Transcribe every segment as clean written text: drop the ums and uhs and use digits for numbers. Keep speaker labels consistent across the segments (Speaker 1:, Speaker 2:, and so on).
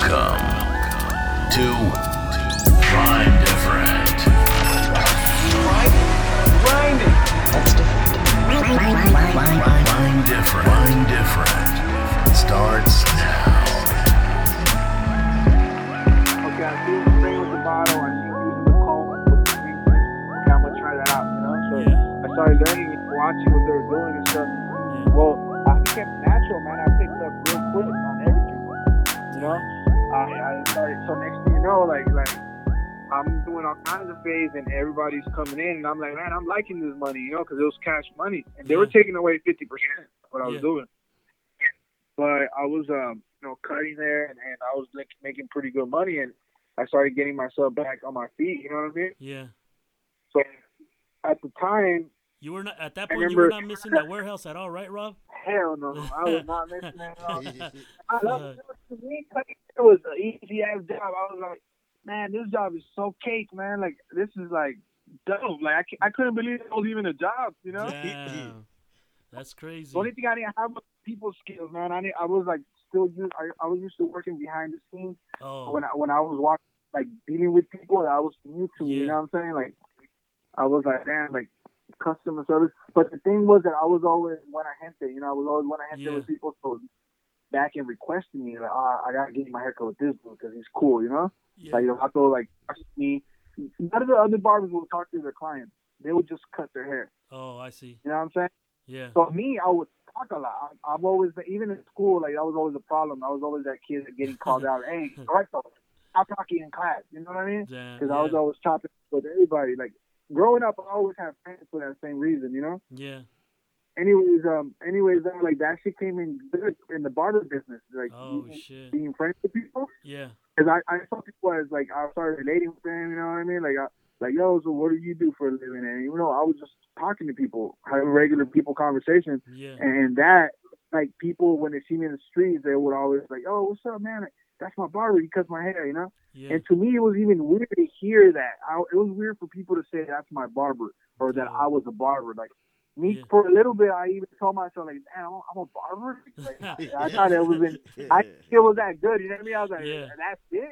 Speaker 1: Welcome to Prime Different.
Speaker 2: Grinding.
Speaker 3: That's different.
Speaker 1: Prime Different. Prime Different. Starts now.
Speaker 2: Okay, I see you spraying with the bottle. I see you using the comb with the treatment. Okay, I'm gonna try that out, you know? So
Speaker 4: Yeah.
Speaker 2: I started learning and watching what they were doing and stuff. Well, I became natural, man. I picked up real quick on everything, you know? I started, so next thing you know, like I'm doing all kinds of phase and everybody's coming in and I'm like, man, I'm liking this money, you know, because it was cash money. And they were taking away 50% of what I was doing. But I was, cutting there and I was like making pretty good money and I started getting myself back on my feet, you know what I mean?
Speaker 4: Yeah.
Speaker 2: So at the time,
Speaker 4: You were not at that
Speaker 2: I
Speaker 4: point. You were
Speaker 2: remember-
Speaker 4: not missing that warehouse at all, right, Rob?
Speaker 2: hell no, I was not missing that at all. I love
Speaker 4: Uh,
Speaker 2: it. To me, cutting hair was an easy ass job. I was like, man, this job is so cake, man. Like, this is like dope. Like, I couldn't believe it was even a job, you know?
Speaker 4: Damn. That's crazy.
Speaker 2: The only thing I didn't have was people skills, man. I was like still used. I was used to working behind the scenes
Speaker 4: Oh,
Speaker 2: when I was walking, like dealing with people. That was new to me.
Speaker 4: Yeah.
Speaker 2: You know what I'm saying? Like, I was like, damn, like customer service. But the thing was that I was always buena gente. You know, I was always buena gente with people. So back and requesting me, like, I gotta get my haircut with this dude because he's cool. You know,
Speaker 4: yeah.
Speaker 2: like I thought, like me. None of the other barbers would talk to their clients. They would just cut their hair.
Speaker 4: Oh, I see.
Speaker 2: You know what I'm saying?
Speaker 4: Yeah.
Speaker 2: So me, I would talk a lot. I've always, even in school, like that was always a problem. I was always that kid getting called out. Hey, correcto, stop talking in class. You know what I mean?
Speaker 4: Damn,
Speaker 2: Because I was always chopping with everybody. Like growing up, I always had friends for that same reason. You know.
Speaker 4: Yeah.
Speaker 2: Anyways, like that shit came in good in the barber business. Like
Speaker 4: Oh, shit.
Speaker 2: being friends with people.
Speaker 4: Yeah.
Speaker 2: Because I saw people as like I started relating with them. You know what I mean? Like yo, so what do you do for a living? And you know, I was just talking to people, having regular people conversations.
Speaker 4: Yeah.
Speaker 2: And that, like, people, when they see me in the streets, they would always like, oh, what's up, man? Like, that's my barber. He cuts my hair, you know?
Speaker 4: Yeah.
Speaker 2: And to me, it was even weird to hear that. It was weird for people to say that's my barber or that I was a barber. Like, me,
Speaker 4: Yeah.
Speaker 2: for a little bit, I even told myself, like, damn, I'm a barber? Like, I thought it was I think it was that good, you know what I mean? I was like,
Speaker 4: Yeah.
Speaker 2: that's it?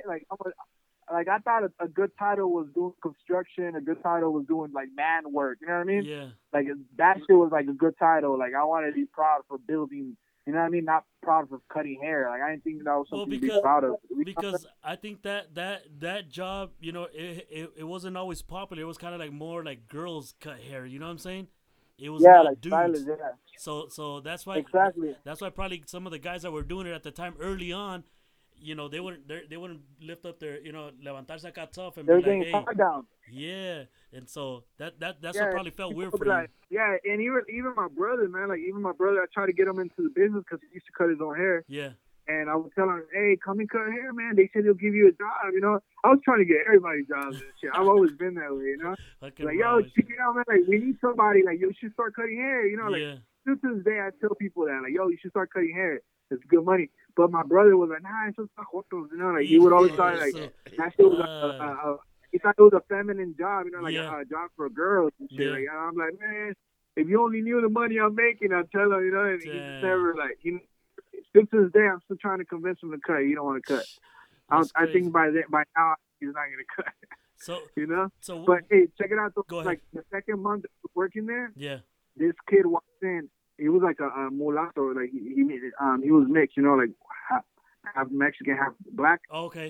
Speaker 2: Like, I thought a good title was doing construction. A good title was doing, like, man work. You know what I mean?
Speaker 4: Yeah.
Speaker 2: Like, that shit was, like, a good title. Like, I wanted to be proud for building, you know what I mean? Not proud for cutting hair. Like, I didn't think that was something to be proud of.
Speaker 4: Because I think that job, you know, it wasn't always popular. It was kind of like more like girls cut hair. You know what I'm saying? It was
Speaker 2: yeah,
Speaker 4: not
Speaker 2: like,
Speaker 4: dudes.
Speaker 2: stylists, yeah.
Speaker 4: So that's why
Speaker 2: Exactly.
Speaker 4: That's why probably some of the guys that were doing it at the time early on, you know, they wouldn't lift up their, you know, levantarse acá tough and
Speaker 2: They
Speaker 4: be
Speaker 2: were
Speaker 4: like,
Speaker 2: getting
Speaker 4: hey,
Speaker 2: far down.
Speaker 4: yeah. And so that's
Speaker 2: Yeah,
Speaker 4: what probably felt weird for
Speaker 2: like,
Speaker 4: you.
Speaker 2: yeah, and even my brother, man, like, even my brother, I tried to get him into the business because he used to cut his own hair.
Speaker 4: Yeah.
Speaker 2: And I would tell him, hey, come and cut hair, man. They said they'll give you a job, you know. I was trying to get everybody jobs and shit. I've always been that way, you know.
Speaker 4: Fucking
Speaker 2: Like, yo,
Speaker 4: Raj.
Speaker 2: check it out, man. Like, we need somebody. Like, you should start cutting hair, you know. Like,
Speaker 4: Yeah.
Speaker 2: to this day, I tell people that, like, yo, you should start cutting hair. It's good money. But my brother was like, nah, it's just jotos, you know. Like, he would always try, like,
Speaker 4: So,
Speaker 2: that shit was he thought it was a feminine job, you know, like
Speaker 4: Yeah.
Speaker 2: a job for girls and shit.
Speaker 4: Yeah.
Speaker 2: Like, I'm like, man, if you only knew the money I'm making, I'd tell him, you know. And he
Speaker 4: Damn.
Speaker 2: just never, like, still to this day, I'm still trying to convince him to cut. You don't want to cut.
Speaker 4: That's
Speaker 2: I
Speaker 4: crazy.
Speaker 2: think by now he's not gonna cut.
Speaker 4: So
Speaker 2: You know.
Speaker 4: so
Speaker 2: But hey, check it out. Though.
Speaker 4: Go ahead.
Speaker 2: Like the second month working there,
Speaker 4: yeah.
Speaker 2: this kid walked in. He was like a mulatto. Like he was mixed. You know, like half Mexican, half black.
Speaker 4: Okay.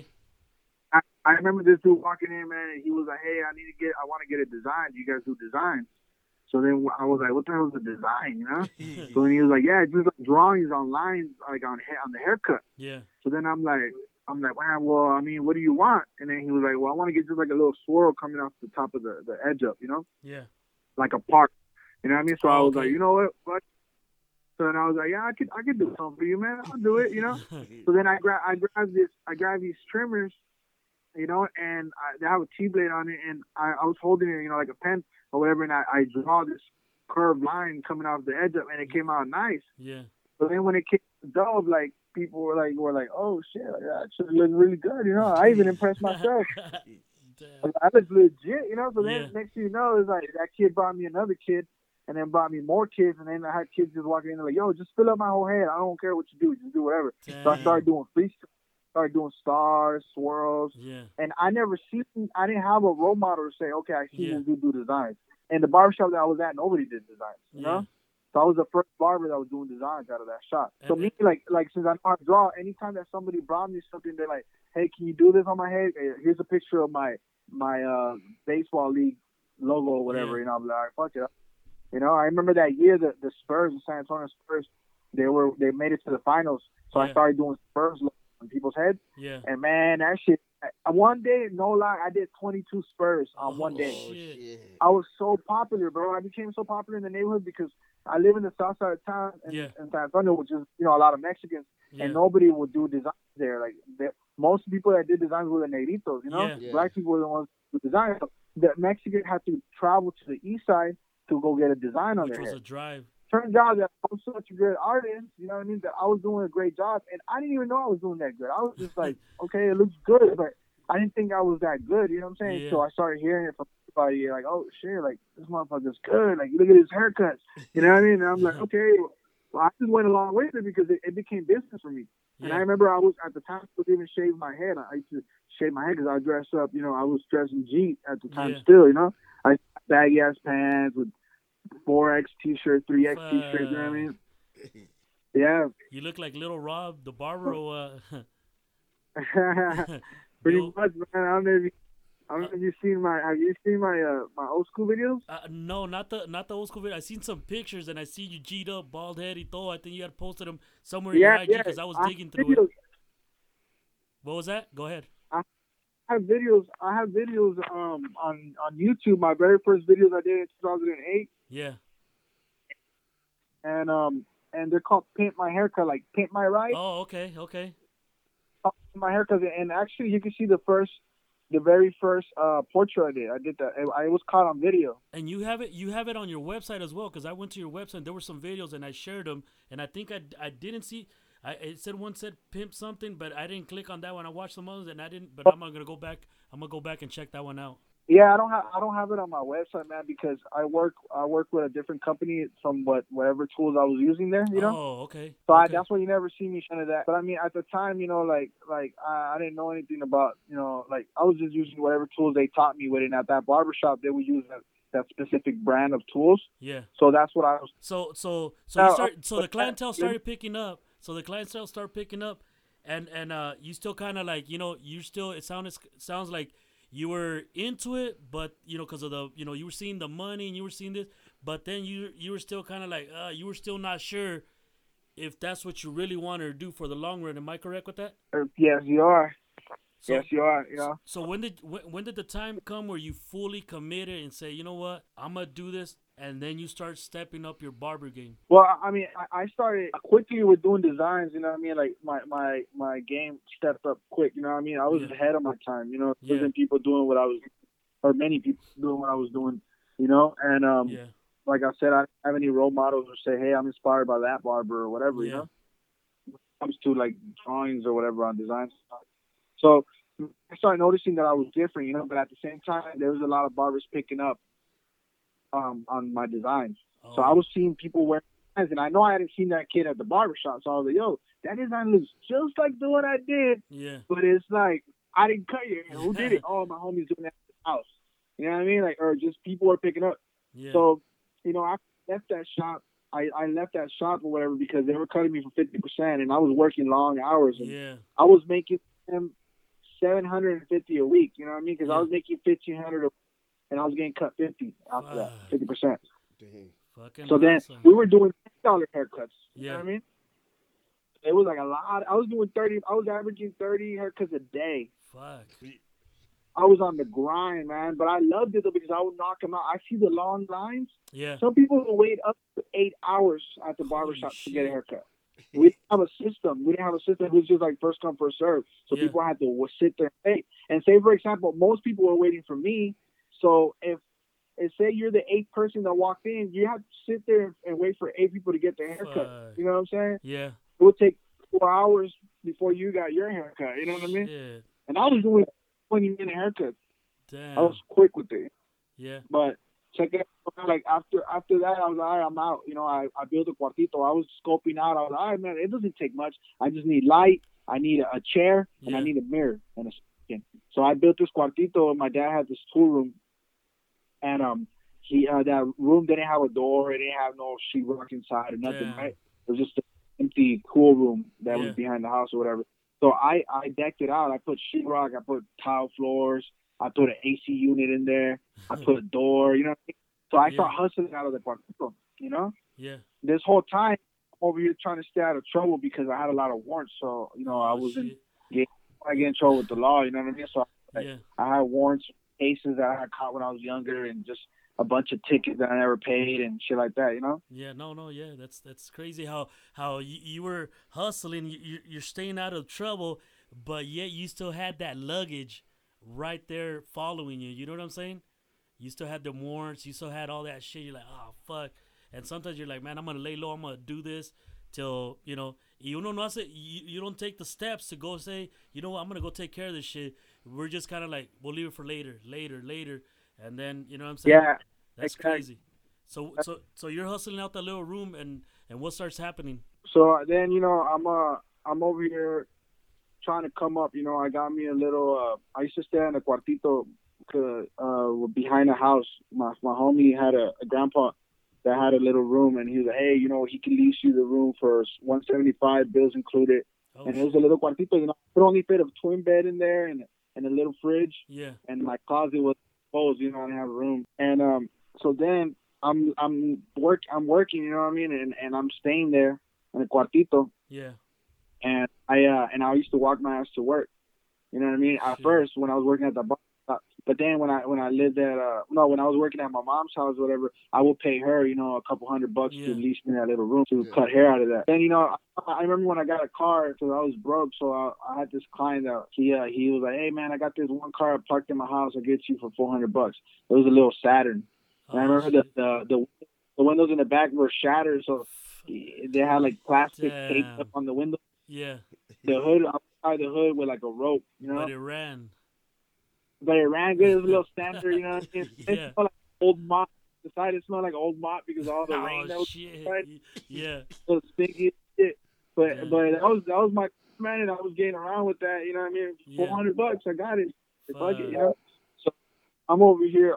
Speaker 2: I remember this dude walking in, man, and he was like, "Hey, I want to get a design. Do you guys do designs?" So then I was like, "What the hell is a design?" You know. So then he was like, "Yeah, just like drawings on lines, like on the haircut."
Speaker 4: Yeah.
Speaker 2: So then I'm like, wow, well, I mean, what do you want? And then he was like, well, I want to get just like a little swirl coming off the top of the edge up, you know,
Speaker 4: Yeah.
Speaker 2: like a part. You know what I mean? So I was
Speaker 4: Okay.
Speaker 2: like, you know what? So then I was like, yeah, I could do something for you, man. I'll do it, you know. So then I grabbed these trimmers, you know, and they have a T-blade on it, and I was holding it, you know, like a pen or whatever, and I draw this curved line coming off the edge up, and it came out nice.
Speaker 4: Yeah.
Speaker 2: But then when it came to dub, like people were like, oh shit, like, that actually looked really good, you know. I even impressed myself.
Speaker 4: Damn.
Speaker 2: I looked legit, you know. So then
Speaker 4: Yeah.
Speaker 2: next thing you know, it's like that kid brought me another kid, and then brought me more kids, and then I had kids just walking in like, yo, just fill up my whole head. I don't care what you do, just do whatever. So I
Speaker 4: Damn.
Speaker 2: started doing freestyle. started doing stars, swirls,
Speaker 4: Yeah.
Speaker 2: and I didn't have a role model to say, okay, I see
Speaker 4: Yeah.
Speaker 2: this dude do designs. And the barbershop that I was at, nobody did designs, you
Speaker 4: Yeah.
Speaker 2: know? So I was the first barber that was doing designs out of that shop. So
Speaker 4: And-
Speaker 2: me, like since I know how to draw, anytime that somebody brought me something, they're like, hey, can you do this on my head? Here's a picture of my baseball league logo or whatever.
Speaker 4: Yeah.
Speaker 2: You know, I'm like, fuck it. You know, I remember that year the Spurs, the San Antonio Spurs, they made it to the finals. So I
Speaker 4: Yeah.
Speaker 2: started doing Spurs logos on people's heads.
Speaker 4: Yeah.
Speaker 2: And man, that shit. One day, no lie, I did 22 Spurs on one day.
Speaker 3: Oh,
Speaker 4: Shit.
Speaker 3: shit.
Speaker 2: I was so popular, bro. I became so popular in the neighborhood because I live in the south side of town in,
Speaker 4: Yeah.
Speaker 2: in San Antonio, which is, you know, a lot of Mexicans,
Speaker 4: Yeah.
Speaker 2: and nobody would do designs there. Like, most people that did designs were the negritos, you know?
Speaker 4: Yeah.
Speaker 3: Yeah.
Speaker 2: Black people were the ones who designed. The Mexican had to travel to the east side to go get a design on
Speaker 4: Which
Speaker 2: their
Speaker 4: was
Speaker 2: head.
Speaker 4: a drive.
Speaker 2: Turns out that I was such a good artist, you know what I mean, that I was doing a great job, and I didn't even know I was doing that good. I was just like, okay, it looks good, but I didn't think I was that good, you know what I'm saying?
Speaker 4: Yeah.
Speaker 2: So I started hearing it from everybody, like, oh, shit, like, this motherfucker's good. Like, look at his haircuts. You know what I mean? And I'm like, okay, well, I just went along with it because it became business for me. And I
Speaker 4: Yeah.
Speaker 2: remember I was, at the time, I was even shaving my head. I used to shave my head because I dressed up, you know, I was dressing Jeep at the time
Speaker 4: Yeah.
Speaker 2: still, you know? I had baggy-ass pants with 4X t-shirt, 3X t-shirt, you know what I mean? Yeah.
Speaker 4: You look like Little Rob, the barber.
Speaker 2: Pretty
Speaker 4: Yo.
Speaker 2: much, man. I don't know if you've seen my. Have you seen my old school videos?
Speaker 4: No, not the old school video. I seen some pictures and I see you G'd up, bald head, y todo. I think you had posted them somewhere in your IG because I was digging through it. What was that? Go ahead.
Speaker 2: I have videos. On YouTube. My very first videos I did in 2008,
Speaker 4: Yeah.
Speaker 2: and they're called "Pimp My Haircut," like "Pimp My Ride."
Speaker 4: Oh, okay, okay.
Speaker 2: My haircut, and actually you can see the very first portrait I did. I did that. I was caught on video.
Speaker 4: And you have it on your website as well because I went to your website. There were some videos and I shared them, and I think I didn't see. It said one said pimp something, but I didn't click on that one. I watched some others and I didn't. But I'm gonna go back. I'm gonna go back and check that one out.
Speaker 2: Yeah, I don't have it on my website, man, because I work with a different company from whatever tools I was using there, you know.
Speaker 4: Oh, okay.
Speaker 2: So
Speaker 4: Okay.
Speaker 2: that's why you never see me showing that. But I mean, at the time, you know, like I didn't know anything about, you know, like I was just using whatever tools they taught me with. And at that barbershop, they would use that specific brand of tools.
Speaker 4: Yeah.
Speaker 2: So that's what I was.
Speaker 4: So
Speaker 2: Now,
Speaker 4: you start. So the
Speaker 2: but
Speaker 4: clientele
Speaker 2: that-
Speaker 4: started picking up. So the clientele started picking up, and you still kind of like, you know, you still it sounds like you were into it, but you know, because of the, you know, you were seeing the money and you were seeing this, but then you were still kind of like you were still not sure if that's what you really wanted to do for the long run. Am I correct with that?
Speaker 2: Yes, you are.
Speaker 4: So,
Speaker 2: Yes, you are. You know.
Speaker 4: So when did the time come where you fully committed and say, you know what, I'm gonna do this, and then you start stepping up your barber game?
Speaker 2: Well, I mean, I started quickly with doing designs. You know what I mean? Like my game stepped up quick. You know what I mean? I was
Speaker 4: Yeah.
Speaker 2: ahead of my time. You know, there
Speaker 4: Yeah.
Speaker 2: wasn't people doing what I was, or many people doing what I was doing. You know, and
Speaker 4: Yeah.
Speaker 2: like I said, I don't have any role models or say, hey, I'm inspired by that barber or whatever. You
Speaker 4: Yeah.
Speaker 2: know, when it comes to like drawings or whatever on designs. So I started noticing that I was different. You know, but at the same time, there was a lot of barbers picking up on my designs. So I
Speaker 4: Oh.
Speaker 2: was seeing people wear designs, and I know I hadn't seen that kid at the barbershop. So I was like, yo, that design looks just like the one I did,
Speaker 4: Yeah.
Speaker 2: but it's like, I didn't cut it. Who did it? Oh, my homie's doing that at the house. You know what I mean? Like, or just people were picking up.
Speaker 4: Yeah.
Speaker 2: So, you know, I left that shop. I left that shop or whatever because they were cutting me for 50%, and I was working long hours. And
Speaker 4: Yeah.
Speaker 2: I was making them $750 a week. You know what I mean? Because I
Speaker 4: Yeah.
Speaker 2: was making $1,500, and I was getting cut 50 after that,
Speaker 4: Fuck.
Speaker 2: 50%.
Speaker 3: Dang.
Speaker 4: Fucking
Speaker 2: So then
Speaker 4: awesome.
Speaker 2: we were doing $10 haircuts. You
Speaker 4: Yeah.
Speaker 2: know what I mean? It was like a lot. I was doing 30. I was averaging 30 haircuts a day.
Speaker 4: Fuck.
Speaker 2: I was on the grind, man. But I loved it though because I would knock them out. I see the long lines.
Speaker 4: Yeah.
Speaker 2: Some people will wait up to 8 hours at the
Speaker 4: Holy
Speaker 2: barbershop to get a
Speaker 4: shit.
Speaker 2: haircut. We didn't have a system. We didn't have a system. It was just like first come, first serve. So
Speaker 4: Yeah.
Speaker 2: people had to sit there and wait. And say, for example, most people were waiting for me. So if say you're the 8th person that walked in, you have to sit there and wait for 8 people to get their haircut.
Speaker 4: Fuck.
Speaker 2: You know what I'm saying?
Speaker 4: Yeah.
Speaker 2: It would take 4 hours before you got your haircut. You know what I mean?
Speaker 4: Shit.
Speaker 2: And I was doing 20-minute haircuts.
Speaker 4: Damn.
Speaker 2: I was quick with it.
Speaker 4: Yeah.
Speaker 2: But check it out. Like after that, I was like, all right, I'm out. You know, I built a cuartito. I was scoping out. I was like, all right, man, it doesn't take much. I just need light. I need a chair and I need a mirror and a second. So I built this cuartito. My dad had this tool room, and he that room didn't have a door. It didn't have no sheetrock inside or nothing. Right? It was just an empty tool room that was behind the house or whatever. So I decked it out. I put sheetrock. I put tile floors. I put an AC unit in there. I put a door. You know what I mean? So I start hustling out of the cuartito. You know?
Speaker 4: Yeah.
Speaker 2: This whole time, I'm over here trying to stay out of trouble because I had a lot of warrants. So you know, I wasn't getting in trouble with the law. You know what I mean? So I had warrants, cases that I had caught when I was younger, and just a bunch of tickets that I never paid and shit like that, you know?
Speaker 4: Yeah, yeah, that's crazy how you were hustling, you're staying out of trouble, but yet you still had that luggage right there following you. You know what I'm saying? You still had the warrants, you still had all that shit. You're like, oh fuck. And sometimes you're like, man, I'm gonna lay low. I'm gonna do this till you don't take the steps to go say, you know what, I'm gonna go take care of this shit. We're just kind of like, we'll leave it for later, and then you know what I'm saying?
Speaker 2: Yeah,
Speaker 4: that's crazy. So you're hustling out that little room, and what starts happening?
Speaker 2: So then I'm over here trying to come up. I got me a little. I used to stay in a cuartito behind the house. My homie had a grandpa that had a little room, and he was like, hey, he can lease you the room for $175, bills included. Oh, and it was a little cuartito. It only fit a twin bed in there and a little fridge.
Speaker 4: Yeah.
Speaker 2: And my closet was closed. I didn't have a room. And so then I'm working. You know what I mean? And I'm staying there in a cuartito.
Speaker 4: Yeah.
Speaker 2: And I used to walk my ass to work. You know what I mean? At first, when I was working at the bar. But then when I lived at when I was working at my mom's house or whatever, I would pay her, a couple $100 to lease me that little room to cut hair out of that. Then I remember when I got a car because I was broke, so I had this client that he was like, hey man, I got this one car parked in my house. I'll get you for $400. It was a little Saturn, and I remember the windows in the back were shattered, so they had like plastic taped up on the window.
Speaker 4: Yeah.
Speaker 2: The hood, outside the hood with like a rope,
Speaker 4: But it ran.
Speaker 2: But it ran good. It was a little standard, you know what I mean?
Speaker 4: Yeah.
Speaker 2: It smelled like old mop. The side it smelled like old mop because of all the rain that was inside.
Speaker 4: Yeah.
Speaker 2: So stinky shit. But that was my man, and I was getting around with that, you know what I mean? $400, I got it. The budget, So I'm over here,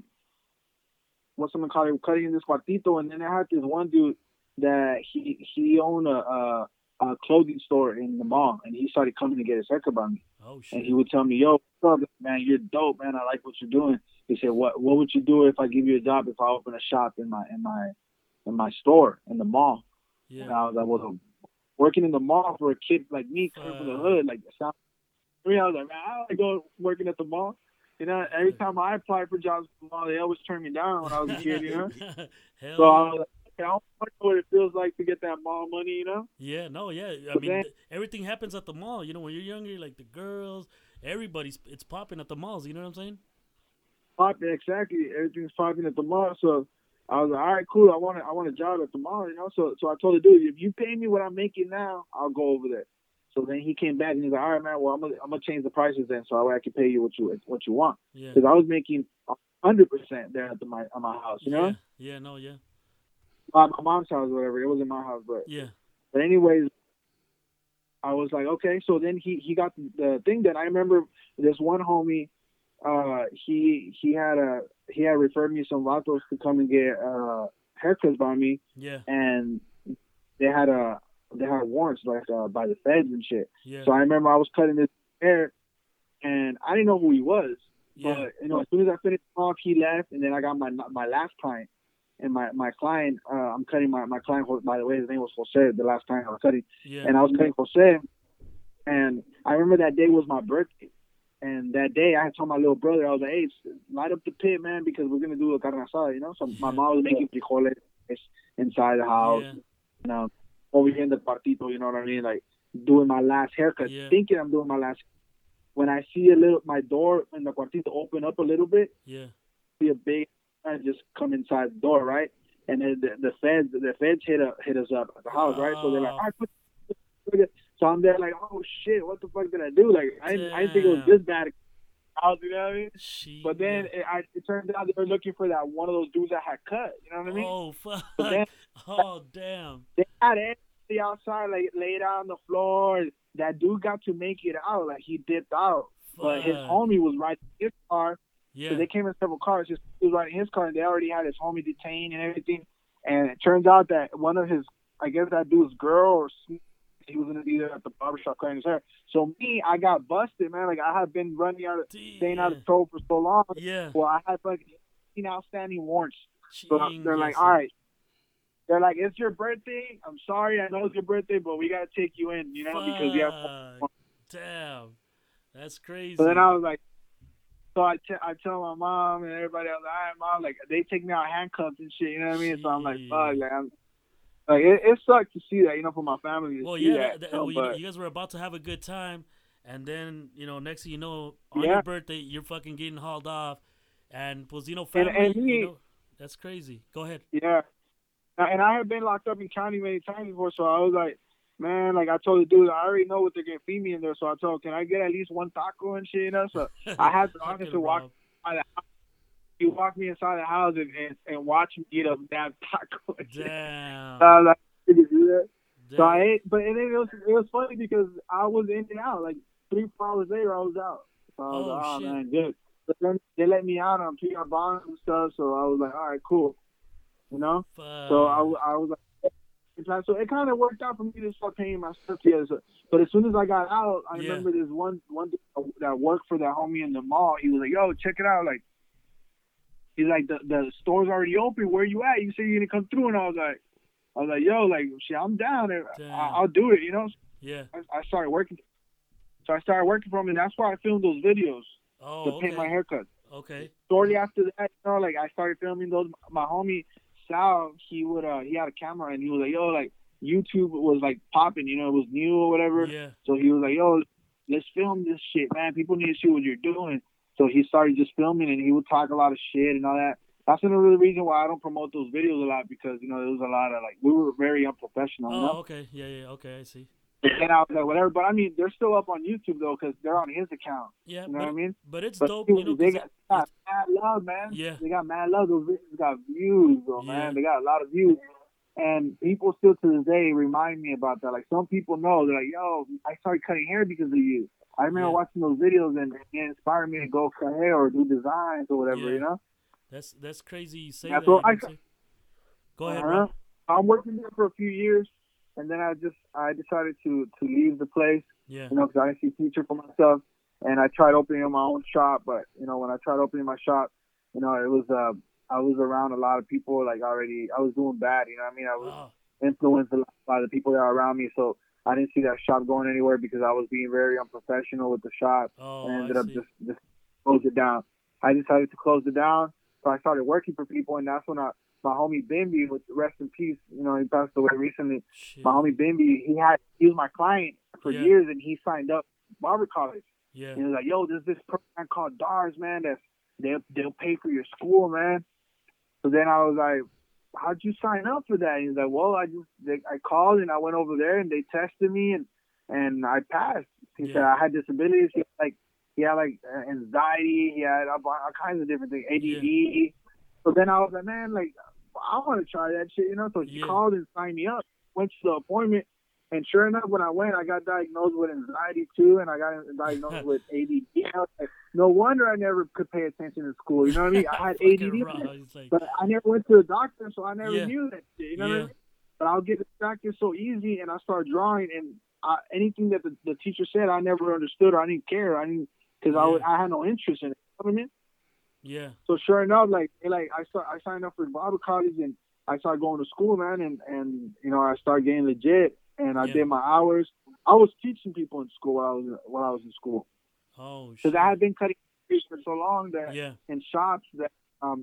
Speaker 2: what's someone call it, cutting in this cuartito, and then I had this one dude that he owned a clothing store in the mall, and he started coming to get his haircut by me.
Speaker 4: Oh shit.
Speaker 2: And he would tell me, yo, what's up, man, you're dope, man. I like what you're doing. He said, what would you do if I give you a job if I open a shop in my store in the mall?
Speaker 4: Yeah.
Speaker 2: And I was like, well, working in the mall for a kid like me coming from the hood, like I was like, man, I don't like go working at the mall. Every time I applied for jobs at the mall, they always turned me down when I was a kid, So I was like, I don't know what it feels like to get that mall money,
Speaker 4: Yeah, no, yeah. I mean, everything happens at the mall. When you're younger, like the girls, it's popping at the malls. You know what I'm saying?
Speaker 2: Popping, exactly. Everything's popping at the mall. So I was like, all right, cool. I want a job at the mall, So I told the dude, if you pay me what I'm making now, I'll go over there. So then he came back and he's like, all right, man. Well, I'm gonna change the prices then, so I can pay you what you want.
Speaker 4: Yeah.
Speaker 2: Because I was making 100% there at my house.
Speaker 4: Yeah. Yeah. No. Yeah.
Speaker 2: My mom's house, or whatever. It wasn't my house, but
Speaker 4: yeah.
Speaker 2: But anyways, I was like, okay. So then he got the thing. That I remember this one homie, he had referred me some vatos to come and get haircuts by me.
Speaker 4: Yeah.
Speaker 2: And they had warrants like by the feds and shit.
Speaker 4: Yeah.
Speaker 2: So I remember I was cutting his hair, and I didn't know who he was.
Speaker 4: Yeah.
Speaker 2: But as soon as I finished off, he left, and then I got my last client. And my client, I'm cutting my client, by the way, his name was Jose, the last time I was cutting.
Speaker 4: Yeah.
Speaker 2: And I was cutting Jose. And I remember that day was my birthday. And that day I had told my little brother, I was like, hey, light up the pit, man, because we're going to do a carne asada, So my mom was making frijoles inside the house.
Speaker 4: Yeah.
Speaker 2: Over here in the cuartito, you know what I mean? Like doing my last haircut, thinking I'm doing my last. When I see my door in the cuartito open up a little bit, see a big, I just come inside the door, right? And then the feds hit us up at the house, right? So they're like, all right, so I'm there like, oh shit, what the fuck did I do? Like I didn't think it was this bad. You know what I mean? But then it turned out they were looking for that one of those dudes that had cut. You know what I mean?
Speaker 4: Oh fuck!
Speaker 2: Then,
Speaker 4: oh damn!
Speaker 2: They had everybody outside, like laid out on the floor. that dude got to make it out. Like, he dipped out. But his
Speaker 4: Fuck.
Speaker 2: homie was riding his car.
Speaker 4: Yeah.
Speaker 2: So they came in several cars. He was riding his car, and they already had his homie detained and everything. And it turns out that one of his, I guess that dude's girl, or he was gonna be there at the barbershop cutting his hair. So me, I got busted, man. Like, I had been staying out of tow for so long.
Speaker 4: Yeah.
Speaker 2: Well, I had like 18 outstanding warrants. So they're like,
Speaker 4: Chingues.
Speaker 2: all right. They're like, it's your birthday. I'm sorry, I know it's your birthday, but we gotta take you in, you know, because you have.
Speaker 4: Fuck. Damn. That's crazy.
Speaker 2: So then I was like, so I tell my mom and everybody, I was like, all right, mom, like, they take me out handcuffed and shit, you know what I mean? So I'm like, fuck, like, it sucked to see that, you know, for my family to
Speaker 4: Well,
Speaker 2: see
Speaker 4: yeah,
Speaker 2: that.
Speaker 4: you guys were about to have a good time, and then, you know, next thing you know, on your birthday, you're fucking getting hauled off, and, pues, you know, family,
Speaker 2: and me,
Speaker 4: you know, that's crazy. Go ahead.
Speaker 2: Yeah. And I have been locked up in county many times before, so I was like, man, like, I told the dude, I already know what they're going to feed me in there, so I told him, can I get at least one taco and shit, you know? So I had the officer walk by the house. He walked me inside the house and watched me eat a damn taco.
Speaker 4: Damn.
Speaker 2: So I was like, did you do that?
Speaker 4: Damn.
Speaker 2: So I ate, but and it was funny because I was in and out. Like 3-4 hours later, I was out. So I was like, oh,
Speaker 4: shit.
Speaker 2: man, good. But then they let me out on PR bonds and stuff, so I was like, all right, cool. You know?
Speaker 4: Fuck.
Speaker 2: So I was like, so it kind of worked out for me to start paying my stuff together. So, but as soon as I got out, I remember this one dude that worked for that homie in the mall. He was like, yo, check it out. Like, he's like, the store's already open. Where you at? You said you're going to come through. And I was like, yo, like, shit, I'm down there. I'll do it, you know?
Speaker 4: Yeah.
Speaker 2: I started working. So I started working for him, and that's why I filmed those videos to paint my haircut.
Speaker 4: Okay.
Speaker 2: Shortly after that, you know, like, I started filming those. My homie Sal, he had a camera, and he was like, yo, like, YouTube was like popping, you know, it was new or whatever.
Speaker 4: Yeah.
Speaker 2: So he was like, yo, let's film this shit, man. People need to see what you're doing. So he started just filming, and he would talk a lot of shit and all that. That's another reason why I don't promote those videos a lot, because, you know, there was a lot of, like, we were very unprofessional.
Speaker 4: Oh,
Speaker 2: you know?
Speaker 4: okay. Yeah. Okay, I see.
Speaker 2: And I was like, whatever. But I mean, they're still up on YouTube though, because they're on his account.
Speaker 4: Yeah.
Speaker 2: You know what I mean?
Speaker 4: But it's
Speaker 2: But
Speaker 4: dope,
Speaker 2: dude,
Speaker 4: you know.
Speaker 2: they got mad love, man.
Speaker 4: Yeah.
Speaker 2: They got mad love. Those videos got views, though,
Speaker 4: Yeah.
Speaker 2: man. They got a lot of views. And people still to this day remind me about that. Like, some people know, they're like, yo, I started cutting hair because of you. I remember watching those videos, and it inspired me to go cut hair or do designs or whatever, you know?
Speaker 4: That's crazy you say
Speaker 2: Yeah,
Speaker 4: that.
Speaker 2: so
Speaker 4: You know, go ahead, bro.
Speaker 2: I'm working there for a few years, and then I decided to leave the place,
Speaker 4: Yeah.
Speaker 2: you know, because I didn't see future for myself. And I tried opening my own shop, but, you know, when I tried opening my shop, you know, it was I was around a lot of people, like, already, I was doing bad, you know what I mean? I was influenced a lot by the people that are around me, so I didn't see that shop going anywhere because I was being very unprofessional with the shop, and ended up just close it down. I decided to close it down, so I started working for people, and that's when my homie Bimby, with rest in peace, you know, he passed away recently.
Speaker 4: Shit.
Speaker 2: My homie Bimby, he was my client for years, and he signed up barber college.
Speaker 4: Yeah.
Speaker 2: And he was like, yo, there's this program called DARS, man, that's they'll pay for your school, man. So then I was like, how'd you sign up for that? And he's like, well, I called and I went over there and they tested me and I passed. He said I had disabilities. He had anxiety. He had all kinds of different things, ADD. Yeah. So then I was like, man, like, I want to try that shit, you know? So he called and signed me up. Went to the appointment. And sure enough, when I went, I got diagnosed with anxiety too, and I got diagnosed with ADD. Like, no wonder I never could pay attention in school. You know what I mean? I had ADD, but I never went to a doctor, so I never knew that shit. You know what I mean? But I'll get distracted so easy, and I started drawing, and anything that the teacher said, I never understood, or I didn't care. Because I had no interest in it. You know what I mean?
Speaker 4: Yeah.
Speaker 2: So sure enough, I signed up for Bible college, and I started going to school, man, and you know, I started getting legit. And I did my hours. I was teaching people in school while I was in school.
Speaker 4: Oh, shit.
Speaker 2: Because I had been cutting for so long that in shops that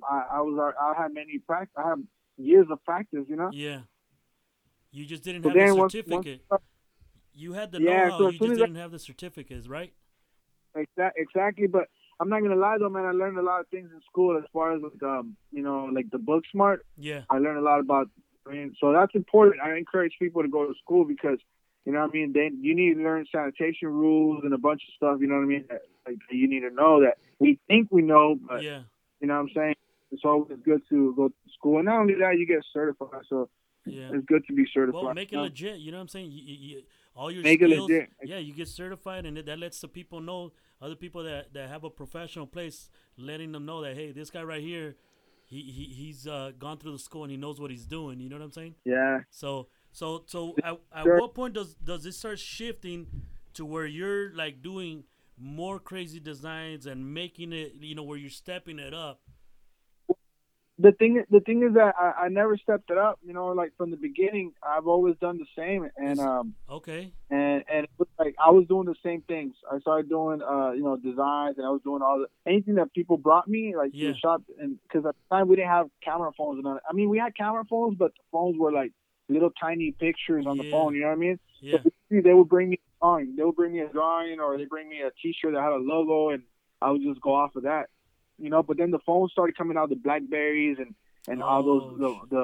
Speaker 2: I had many practice. I had years of practice, you know.
Speaker 4: Yeah. You just didn't have the certificate. You had the know-how. So you just didn't have the certificates, right?
Speaker 2: Exactly. But I'm not gonna lie though, man. I learned a lot of things in school as far as you know, like the book smart. Yeah. I learned a lot about. So that's important. I encourage people to go to school because, you know what I mean, you need to learn sanitation rules and a bunch of stuff, you know what I mean, like you need to know that we think we know, but, you know what I'm saying, it's always good to go to school. And not only that, you get certified. So
Speaker 4: Yeah.
Speaker 2: It's good to be certified.
Speaker 4: Well, make it legit. You know what I'm saying? All your
Speaker 2: Make it
Speaker 4: skills.
Speaker 2: legit.
Speaker 4: Yeah, you get certified, and that lets the people know, other people that have a professional place, letting them know that, hey, this guy right here, he's gone through the school and he knows what he's doing. You know what I'm saying?
Speaker 2: Yeah.
Speaker 4: So at
Speaker 2: Sure.
Speaker 4: what point does it start shifting to where you're like doing more crazy designs and making it, where you're stepping it up?
Speaker 2: The thing is that I never stepped it up. Like from the beginning, I've always done the same, and
Speaker 4: Okay.
Speaker 2: and it was like I was doing the same things. I started doing designs, and I was doing anything that people brought me like to
Speaker 4: Yeah.
Speaker 2: the shop, and because at the time we didn't have camera phones and all that. I mean, we had camera phones, but the phones were like little tiny pictures on the
Speaker 4: Yeah.
Speaker 2: phone. You know what I mean?
Speaker 4: Yeah.
Speaker 2: So they would bring me a drawing. They would bring me a drawing, or they bring me a T-shirt that had a logo, and I would just go off of that. But then the phones started coming out, the Blackberries and all those the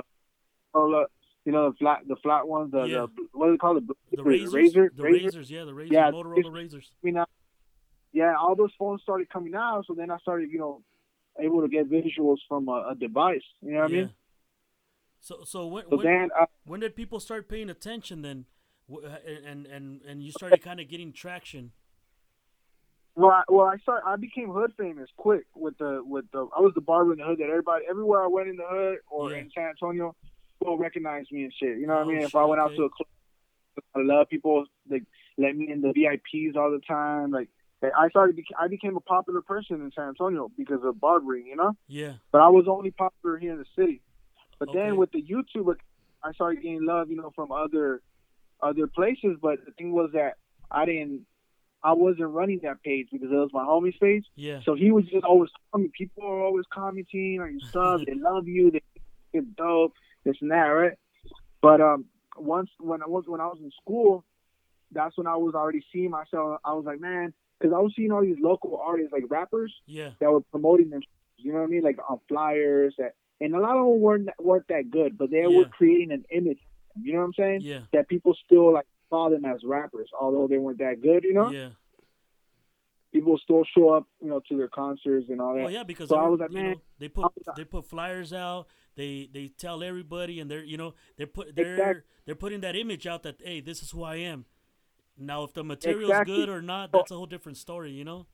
Speaker 2: flat ones,
Speaker 4: Yeah.
Speaker 2: what do they call it?
Speaker 4: The razors. The razors. Yeah, the razors.
Speaker 2: Yeah,
Speaker 4: Motorola razors.
Speaker 2: Yeah, all those phones started coming out, so then I started, able to get visuals from a device. You know what I mean?
Speaker 4: So when did people start paying attention then, and you started kind of getting traction?
Speaker 2: Well, I became hood famous quick with the I was the barber in the hood that everywhere I went in the hood or in San Antonio, people recognized me and shit. You know what I mean? If I went out to a club, I love people. They let me in the VIPs all the time. Like I became a popular person in San Antonio because of barbering.
Speaker 4: Yeah.
Speaker 2: But I was only popular here in the city. But
Speaker 4: Okay.
Speaker 2: then with the YouTuber, I started getting love, from other places. But the thing was that I wasn't running that page because it was my homie's page.
Speaker 4: Yeah.
Speaker 2: So he was just always calling me. People are always commenting on your stuff. They love you. They think it's dope. This and that, right? But once when I was in school, that's when I was already seeing myself. I was like, man, because I was seeing all these local artists, like rappers, that were promoting themselves. You know what I mean? Like on flyers, and a lot of them weren't that good, but they were creating an image. You know what I'm saying?
Speaker 4: Yeah.
Speaker 2: That people still like saw them as rappers, although they weren't that good.
Speaker 4: Yeah.
Speaker 2: People still show up, to their concerts and all that.
Speaker 4: Well, yeah, because
Speaker 2: so I was like, man,
Speaker 4: they put flyers out. They tell everybody, and they're putting that image out that, hey, this is who I am. Now, if the material's good or not, that's a whole different story,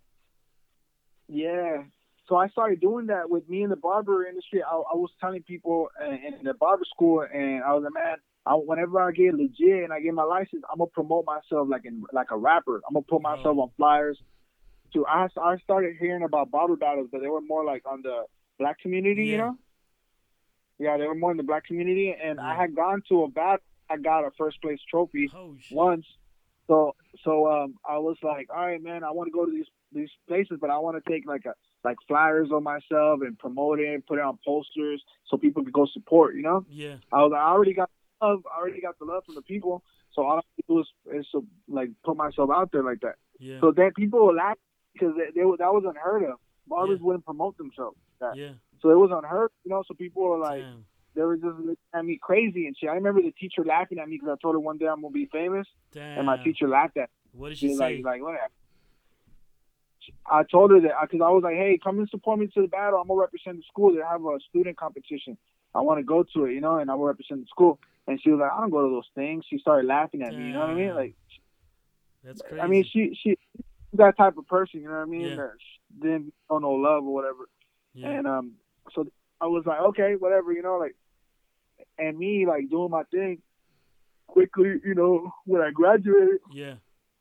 Speaker 2: Yeah. So I started doing that with me in the barber industry. I was telling people in the barber school, and I was like, man, whenever I get legit and I get my license, I'm gonna promote myself like a rapper. I'm gonna put myself on flyers. So I started hearing about barber battles, but they were more like on the black community, Yeah, they were more in the black community, and I had gone to a battle. I got a first place trophy once. So I was like, all right, man, I want to go to these places, but I want to take like flyers on myself and promote it, put it on posters so people could go support.
Speaker 4: Yeah.
Speaker 2: I was like, I already got the love from the people, so all I have to do is to like put myself out there like that.
Speaker 4: Yeah.
Speaker 2: So then people would laugh because that was unheard of. Barbers wouldn't promote themselves.
Speaker 4: Yeah.
Speaker 2: So it was unheard, So people were like,
Speaker 4: Damn.
Speaker 2: they were just looking at me crazy and shit. I remember the teacher laughing at me because I told her one day I'm gonna be famous, and my teacher laughed at me.
Speaker 4: What did she say?
Speaker 2: Like what? I told her that because I was like, hey, come and support me to the battle. I'm gonna represent the school. They have a student competition. I want to go to it, and I will represent the school. And she was like, I don't go to those things. She started laughing at me. You know what I mean? Like,
Speaker 4: that's crazy.
Speaker 2: I mean, she's that type of person. You know what I mean?
Speaker 4: Yeah.
Speaker 2: That she didn't know no love or whatever.
Speaker 4: Yeah.
Speaker 2: And so I was like, okay, whatever, like, and me like doing my thing quickly. When I graduated,
Speaker 4: Yeah.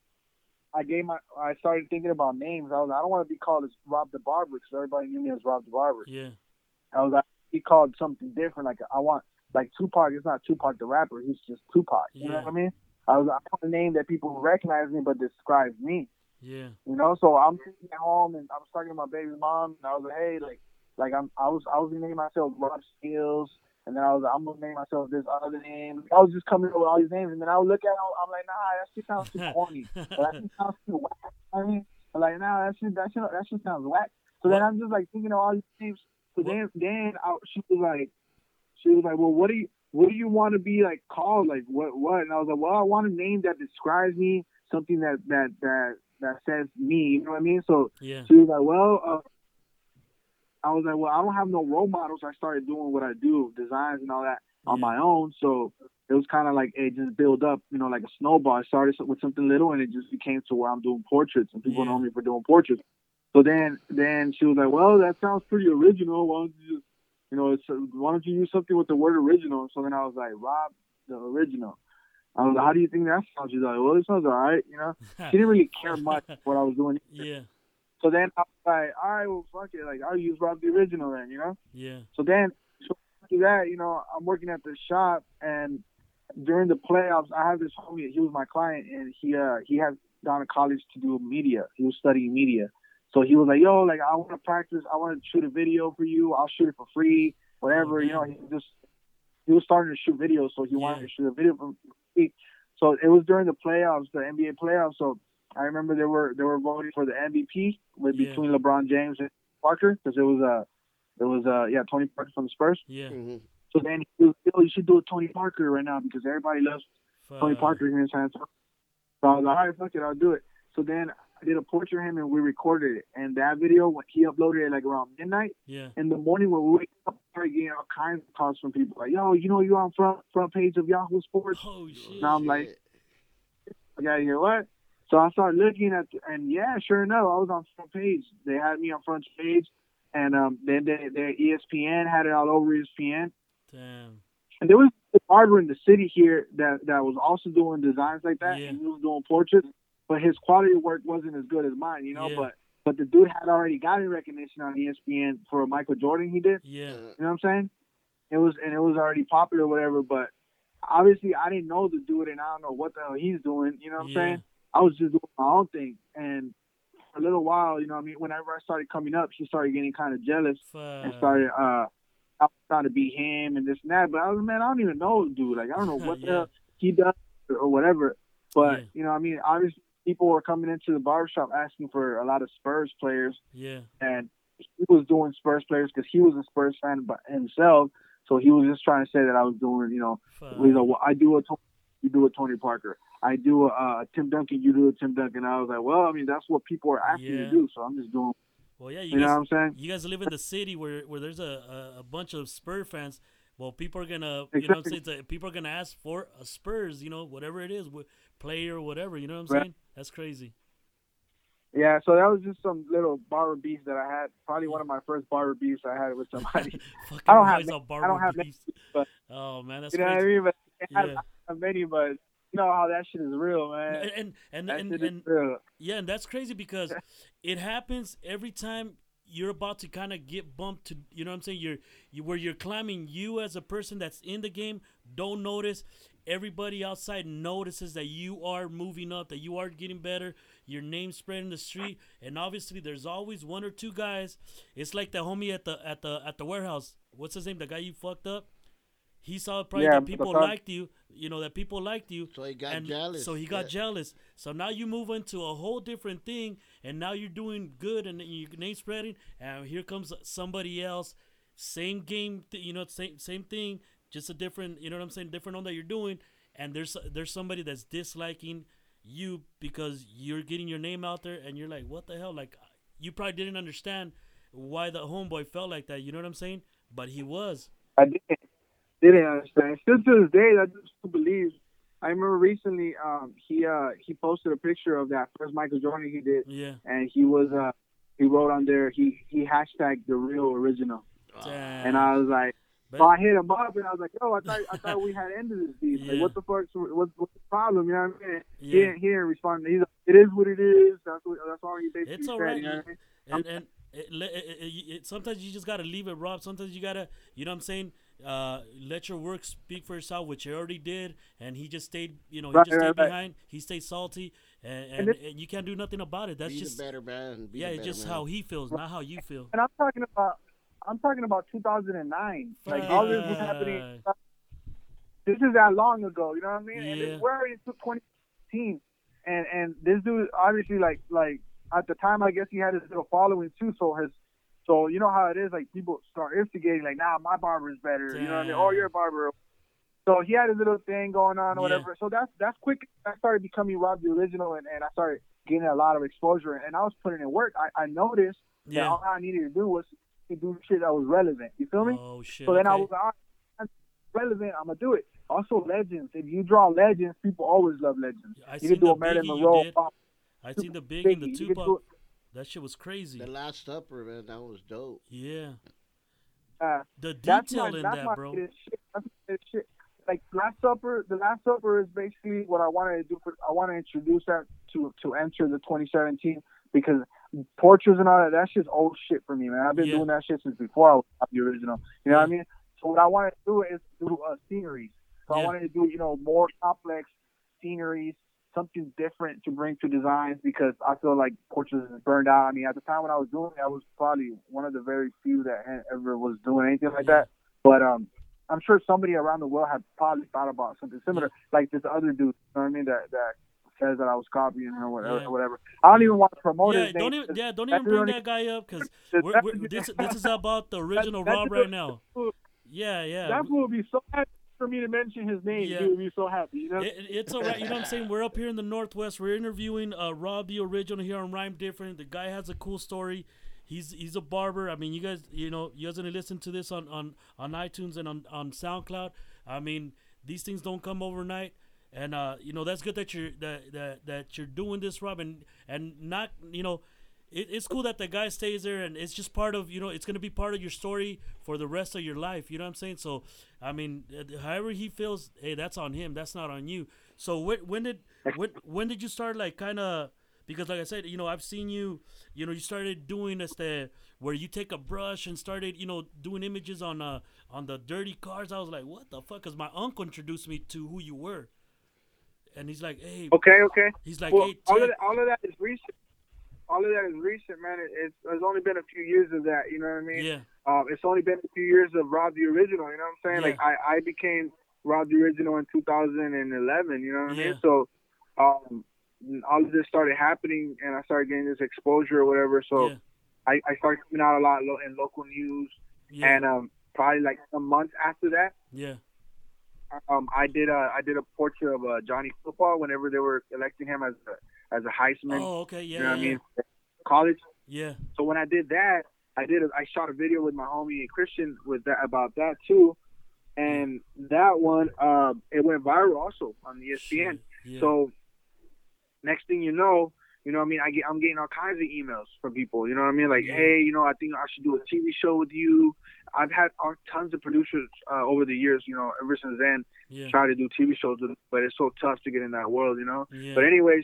Speaker 2: I started thinking about names. I was like, I don't want to be called as Rob the Barber because everybody knew me as Rob the Barber.
Speaker 4: Yeah.
Speaker 2: I was like, he called something different. Like I want, like Tupac. It's not Tupac the rapper. He's just Tupac. You know what I mean? I was like, I want a name that people recognize me but describes me.
Speaker 4: Yeah.
Speaker 2: So I'm sitting at home and I was talking to my baby mom and I was like, hey, I was gonna name myself Rob Skills, and then I was like, I'm gonna name myself this other name. I was just coming up with all these names, and then I would look at them. I'm like, nah, that shit sounds too corny. That shit sounds too whack. I mean, I'm like, nah, that shit sounds whack. So then I'm just like thinking of all these names. So then she was like, well, what do you want to be like called? Like what? And I was like, well, I want a name that describes me, something that says me. You know what I mean? So
Speaker 4: yeah.
Speaker 2: She was like, well. I was like, well, I don't have no role models. I started doing what I do, designs and all that. on my own. So it was kind of like it just built up, like a snowball. I started with something little, and it just became to where I'm doing portraits, and people know me for doing portraits. So then she was like, "Well, that sounds pretty original. Why don't you just, why don't you use something with the word original?" So then I was like, "Rob the Original." I was like, "How do you think that sounds?" She's like, "Well, it sounds all right." She didn't really care much what I was doing.
Speaker 4: Yeah.
Speaker 2: So then I was like, "All right, well, fuck it. Like, I'll use Rob the Original then,
Speaker 4: Yeah.
Speaker 2: So then after that, I'm working at the shop, and during the playoffs, I have this homie. He was my client, and he had gone to college to do media. He was studying media. So he was like, "Yo, like, I want to practice. I want to shoot a video for you. I'll shoot it for free, whatever." He was starting to shoot videos, so he wanted to shoot a video for free. So it was during the playoffs, the NBA playoffs. So I remember they were voting for the MVP between LeBron James and Parker, because it was Tony Parker from the Spurs.
Speaker 4: Yeah.
Speaker 3: Mm-hmm.
Speaker 2: So then he was, "Yo, you should do a Tony Parker right now because everybody loves Tony Parker here in San Antonio." So I was like, "All right, fuck it, I'll do it." So then I did a portrait of him, and we recorded it. And that video, when he uploaded it like around midnight, in the morning when we wake up, I started getting all kinds of calls from people like, "Yo, you're on front page of Yahoo Sports."
Speaker 4: Oh shit!
Speaker 2: Now I'm like, "I gotta hear what?" So I started looking at, and sure enough, I was on front page. They had me on front page, and then their ESPN had it all over ESPN.
Speaker 4: Damn.
Speaker 2: And there was a barber in the city here that was also doing designs like that, and he was doing portraits, but his quality of work wasn't as good as mine, But the dude had already gotten recognition on ESPN for a Michael Jordan he did.
Speaker 4: Yeah.
Speaker 2: You know what I'm saying? It was already popular or whatever, but obviously I didn't know the dude, and I don't know what the hell he's doing. You know what I'm saying? I was just doing my own thing, and for a little while, whenever I started coming up, she started getting kind of jealous and started I was trying to be him and this and that, but I was like, man, I don't even know the dude. Like, I don't know what the hell he does or whatever. But, obviously people were coming into the barbershop asking for a lot of Spurs players.
Speaker 4: Yeah.
Speaker 2: And he was doing Spurs players because he was a Spurs fan by himself. So he was just trying to say that I was doing, I do you do a Tony Parker. I do a Tim Duncan, you do a Tim Duncan. I was like, well, I mean, that's what people are asking me to do, so I'm just doing.
Speaker 4: Well, yeah,
Speaker 2: you know what I'm saying?
Speaker 4: You guys live in the city where there's a bunch of Spurs fans. Well, people are gonna,
Speaker 2: exactly.
Speaker 4: You know what I'm saying? People are gonna ask for a Spurs, whatever it is, player or whatever. You know what I'm saying? That's crazy.
Speaker 2: Yeah, so that was just some little barber beefs that I had. Probably one of my first barber beefs I had with somebody. I don't have many, but
Speaker 4: oh man, that's
Speaker 2: you know
Speaker 4: crazy.
Speaker 2: what I mean? But I don't have many, but you know how that shit is real, man.
Speaker 4: And yeah, and that's crazy because it happens every time you're about to kind of get bumped to, you know what I'm saying? Where you're climbing, you as a person that's in the game don't notice. Everybody outside notices that you are moving up, that you are getting better. Your name's spreading the street, and obviously there's always one or two guys. It's like the homie at the warehouse. What's his name? The guy you fucked up. He saw probably that people liked you. That people liked you.
Speaker 3: So he got jealous.
Speaker 4: So he got jealous. So now you move into a whole different thing, and now you're doing good, and your name spreading. And here comes somebody else, same game, same thing, just a different, you know what I'm saying, different one that you're doing. And there's somebody that's disliking you because you're getting your name out there, and you're like, what the hell? Like, you probably didn't understand why the homeboy felt like that. You know what I'm saying? But he was.
Speaker 2: I didn't understand. Still to this day, I just believe. I remember recently, he posted a picture of that first Michael Jordan he did, and he wrote on there he hashtagged the real original, and I was like, so I hit him up and I was like, yo, I thought we had ended this beef. Like, what the fuck? What's the problem? You know what I mean? He didn't respond. He's like, it is what it is. That's all he basically said.
Speaker 4: It's all right.
Speaker 2: You know what I mean?
Speaker 4: And sometimes you just gotta leave it, Rob. Sometimes you gotta, you know what I'm saying, let your work speak for itself, which he already did, and he just stayed, stayed behind. He stayed salty, and you can't do nothing about it. That's
Speaker 3: He's
Speaker 4: just
Speaker 3: a better man.
Speaker 4: it's just how he feels, not how you feel.
Speaker 2: And I'm talking about 2009. Like all this was happening. This is that long ago. You know what I mean? And we're already to 2015, and this dude obviously like at the time I guess he had his little following too. So you know how it is, like people start instigating, like, nah, my barber is better.
Speaker 4: Damn.
Speaker 2: You know what I mean? Oh, you're a barber. So he had his little thing going on or whatever. So that's quick. I started becoming Rob the Original, and I started getting a lot of exposure, and I was putting in work. I noticed that all I needed to do was to do shit that was relevant. You feel me?
Speaker 4: Oh shit.
Speaker 2: So then
Speaker 4: okay.
Speaker 2: I was like, all right, relevant, I'm gonna do it. Also, legends. If you draw legends, people always love legends.
Speaker 4: I
Speaker 2: You
Speaker 4: seen
Speaker 2: can do
Speaker 4: the
Speaker 2: a Marilyn
Speaker 4: Biggie you
Speaker 2: Monroe.
Speaker 4: did.
Speaker 2: Pop,
Speaker 4: I seen the Big and the
Speaker 2: Biggie. You can do
Speaker 4: Tupac. That shit was crazy.
Speaker 3: The Last Supper, man, that was dope.
Speaker 4: Yeah. The
Speaker 2: That's
Speaker 4: detail in
Speaker 2: that's
Speaker 4: that,
Speaker 2: my
Speaker 4: bro.
Speaker 2: favorite shit. That's my favorite shit. Like Last Supper, the Last Supper is basically what I wanted to do. I want to introduce that to enter the 2017 because portraits and all that. That's just old shit for me, man. I've been
Speaker 4: Yeah.
Speaker 2: doing that shit since before I was the original. You know
Speaker 4: Yeah.
Speaker 2: what I mean? So what I wanted to do is do sceneries. So I
Speaker 4: Yeah.
Speaker 2: wanted to do more complex sceneries, something different to bring to designs because I feel like portraits is burned out. I mean, at the time when I was doing it, I was probably one of the very few that ever was doing anything like that. But I'm sure somebody around the world had probably thought about something similar, like this other dude. You know what I mean? That says that I was copying him or whatever.
Speaker 4: Yeah.
Speaker 2: Or whatever. I don't even want to promote
Speaker 4: Yeah,
Speaker 2: his name.
Speaker 4: don't even bring that guy up because this is about the original Rob right now. Yeah.
Speaker 2: That fool would be so happy for me to mention his name.
Speaker 4: Yeah.
Speaker 2: He would be so happy. You know?
Speaker 4: It's all right. You know what I'm saying? We're up here in the Northwest. We're interviewing Rob the original here on Rhyme Different. The guy has a cool story. He's a barber. I mean, you guys gonna listen to this on iTunes and on SoundCloud. I mean, these things don't come overnight. And that's good that you're doing this, Rob, and not it's cool that the guy stays there, and it's just part of it's gonna be part of your story for the rest of your life. You know what I'm saying? So I mean, however he feels, hey, that's on him. That's not on you. So when did you start like kind of? Because like I said, I've seen you, you started doing this where you take a brush and started, doing images on the dirty cars. I was like, what the fuck? Because my uncle introduced me to who you were. And he's like, hey.
Speaker 2: Okay.
Speaker 4: He's like,
Speaker 2: well,
Speaker 4: hey,
Speaker 2: all of that is recent. All of that is recent, man. There's only been a few years of that, you know what I mean?
Speaker 4: Yeah.
Speaker 2: It's only been a few years of Rob the Original, you know what I'm saying?
Speaker 4: Yeah.
Speaker 2: Like, I became Rob the Original in 2011, you know what I
Speaker 4: Yeah.
Speaker 2: mean? So, all of this started happening, and I started getting this exposure or whatever. So,
Speaker 4: Yeah.
Speaker 2: I started coming out a lot in local news,
Speaker 4: Yeah.
Speaker 2: and probably like a month after that,
Speaker 4: Yeah.
Speaker 2: I did a portrait of Johnny Football whenever they were electing him as a Heisman.
Speaker 4: Oh, okay. Yeah.
Speaker 2: You know what I
Speaker 4: yeah.
Speaker 2: mean? College.
Speaker 4: Yeah.
Speaker 2: So when I did that, I shot a video with my homie Christian about that too, and that one it went viral also on ESPN.
Speaker 4: Yeah.
Speaker 2: So next thing you know what I mean, I'm getting all kinds of emails from people. You know what I mean? Like,
Speaker 4: Yeah.
Speaker 2: hey, I think I should do a TV show with you. I've had tons of producers over the years. Ever since then,
Speaker 4: Yeah.
Speaker 2: try to do TV shows with them, but it's so tough to get in that world.
Speaker 4: Yeah.
Speaker 2: But anyways.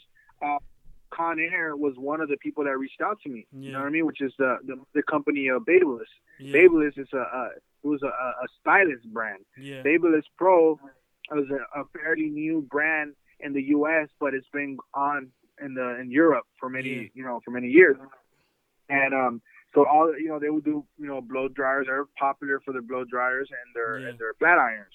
Speaker 2: Con Air was one of the people that reached out to me.
Speaker 4: Yeah.
Speaker 2: You know what I mean? Which is the company of Babyliss.
Speaker 4: Yeah.
Speaker 2: Babyliss is it was a stylist brand.
Speaker 4: Yeah.
Speaker 2: Babyliss Pro was a fairly new brand in the U.S., but it's been on in Europe for many for many years. And so all they would do blow dryers. They're popular for their blow dryers and their flat irons.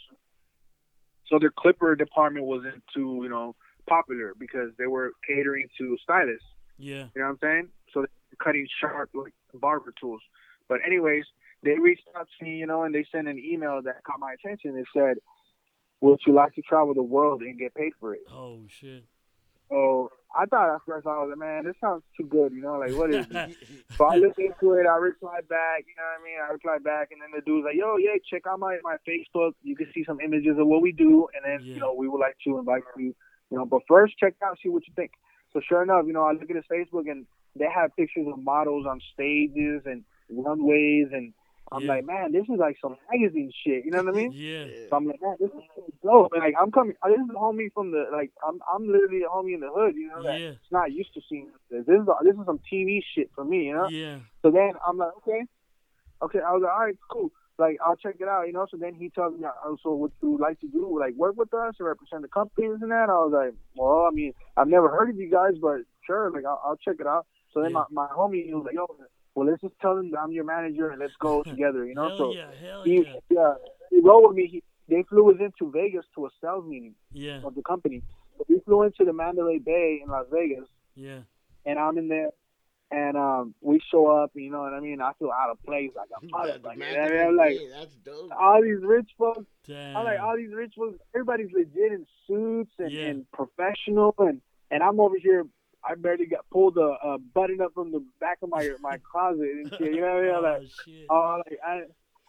Speaker 2: So their clipper department was into popular because they were catering to stylists.
Speaker 4: Yeah.
Speaker 2: You know what I'm saying? So they're cutting sharp like barber tools. But anyways, they reached out to me, and they sent an email that caught my attention. It said, would you like to travel the world and get paid for it?
Speaker 4: Oh shit.
Speaker 2: So I thought at first, I was like, man, this sounds too good, like what is it? So I looked into it, I replied back, you know what I mean? I replied back, and then the dude's like, yo, yeah, check out my Facebook. You can see some images of what we do, and then, we would like to invite you. But first, check out, see what you think. So sure enough, I look at his Facebook, and they have pictures of models on stages and runways, and I'm like, man, this is like some magazine shit. You know what I mean?
Speaker 4: Yeah.
Speaker 2: So I'm like, man, this is so dope. And like, I'm coming. This is a homie from the I'm literally a homie in the hood. That's not used to seeing this. This is some TV shit for me.
Speaker 4: Yeah.
Speaker 2: So then I'm like, okay. I was like, all right, cool. Like, I'll check it out, So then he tells me, so what you would like to do, like work with us or represent the companies and that? I was like, well, I mean, I've never heard of you guys, but sure, like, I'll check it out. So then my homie, he was like, yo, well, let's just tell them that I'm your manager and let's go together,
Speaker 4: Hell
Speaker 2: he rode with me. They flew us into Vegas to a sales meeting of the company. So we flew into the Mandalay Bay in Las Vegas.
Speaker 4: Yeah.
Speaker 2: And I'm in there. And we show up, you know what I mean? I feel out of place, like I'm like
Speaker 3: that's dope.
Speaker 2: all these rich folks.
Speaker 4: Damn.
Speaker 2: I'm like all these rich folks. Everybody's legit in suits and professional, and I'm over here. I barely got pulled a button up from the back of my closet and shit. You know what I mean?
Speaker 4: Shit.
Speaker 2: Like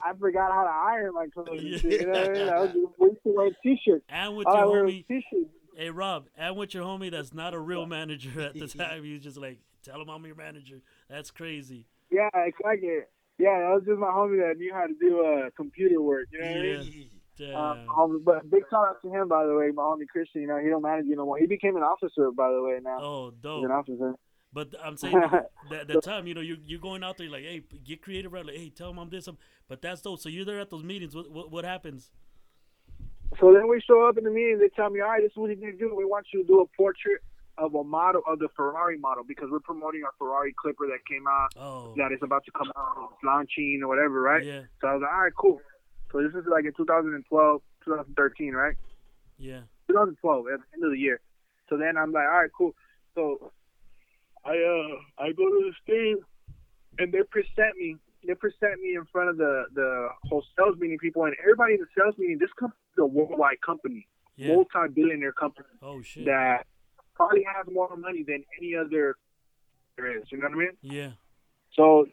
Speaker 2: I forgot how to iron my clothes.
Speaker 4: Yeah.
Speaker 2: And shit, you know what I mean? We used to wear t-shirts.
Speaker 4: And with
Speaker 2: All I
Speaker 4: your
Speaker 2: wear was
Speaker 4: homie,
Speaker 2: t-shirts.
Speaker 4: hey Rob, and with your homie that's not a real manager at the time, he's just like, tell him I'm your manager. That's crazy.
Speaker 2: Yeah, exactly. Yeah, that was just my homie that knew how to do computer work. You know what I mean?
Speaker 4: Damn.
Speaker 2: But big shout out to him, by the way, my homie Christian. You know, he don't manage you no more. He became an officer, by the way. Now
Speaker 4: Oh,
Speaker 2: he's an
Speaker 4: dope.
Speaker 2: officer.
Speaker 4: But I'm saying that the time, you know, you're going out there like, hey, get creative, right? Like, hey, tell him I'm this. But that's dope. So you're there at those meetings. What happens?
Speaker 2: So then we show up in the meeting. They tell me, all right, this is what you need to do. We want you to do a portrait of a model, of the Ferrari model, because we're promoting our Ferrari Clipper that came out,
Speaker 4: Oh,
Speaker 2: that is about to come out, it's launching or whatever, right?
Speaker 4: yeah,
Speaker 2: So I was like, all right, cool. So this is like in 2012, 2013, right?
Speaker 4: yeah,
Speaker 2: 2012, at the end of the year. So then I'm like, all right, cool. So I go to the stage, and they present me in front of the whole sales meeting people, and everybody in the sales meeting. This company is a worldwide company,
Speaker 4: yeah.
Speaker 2: multi-billionaire company
Speaker 4: Oh, shit.
Speaker 2: that probably has more money than any other there is. You know what I mean?
Speaker 4: Yeah,
Speaker 2: So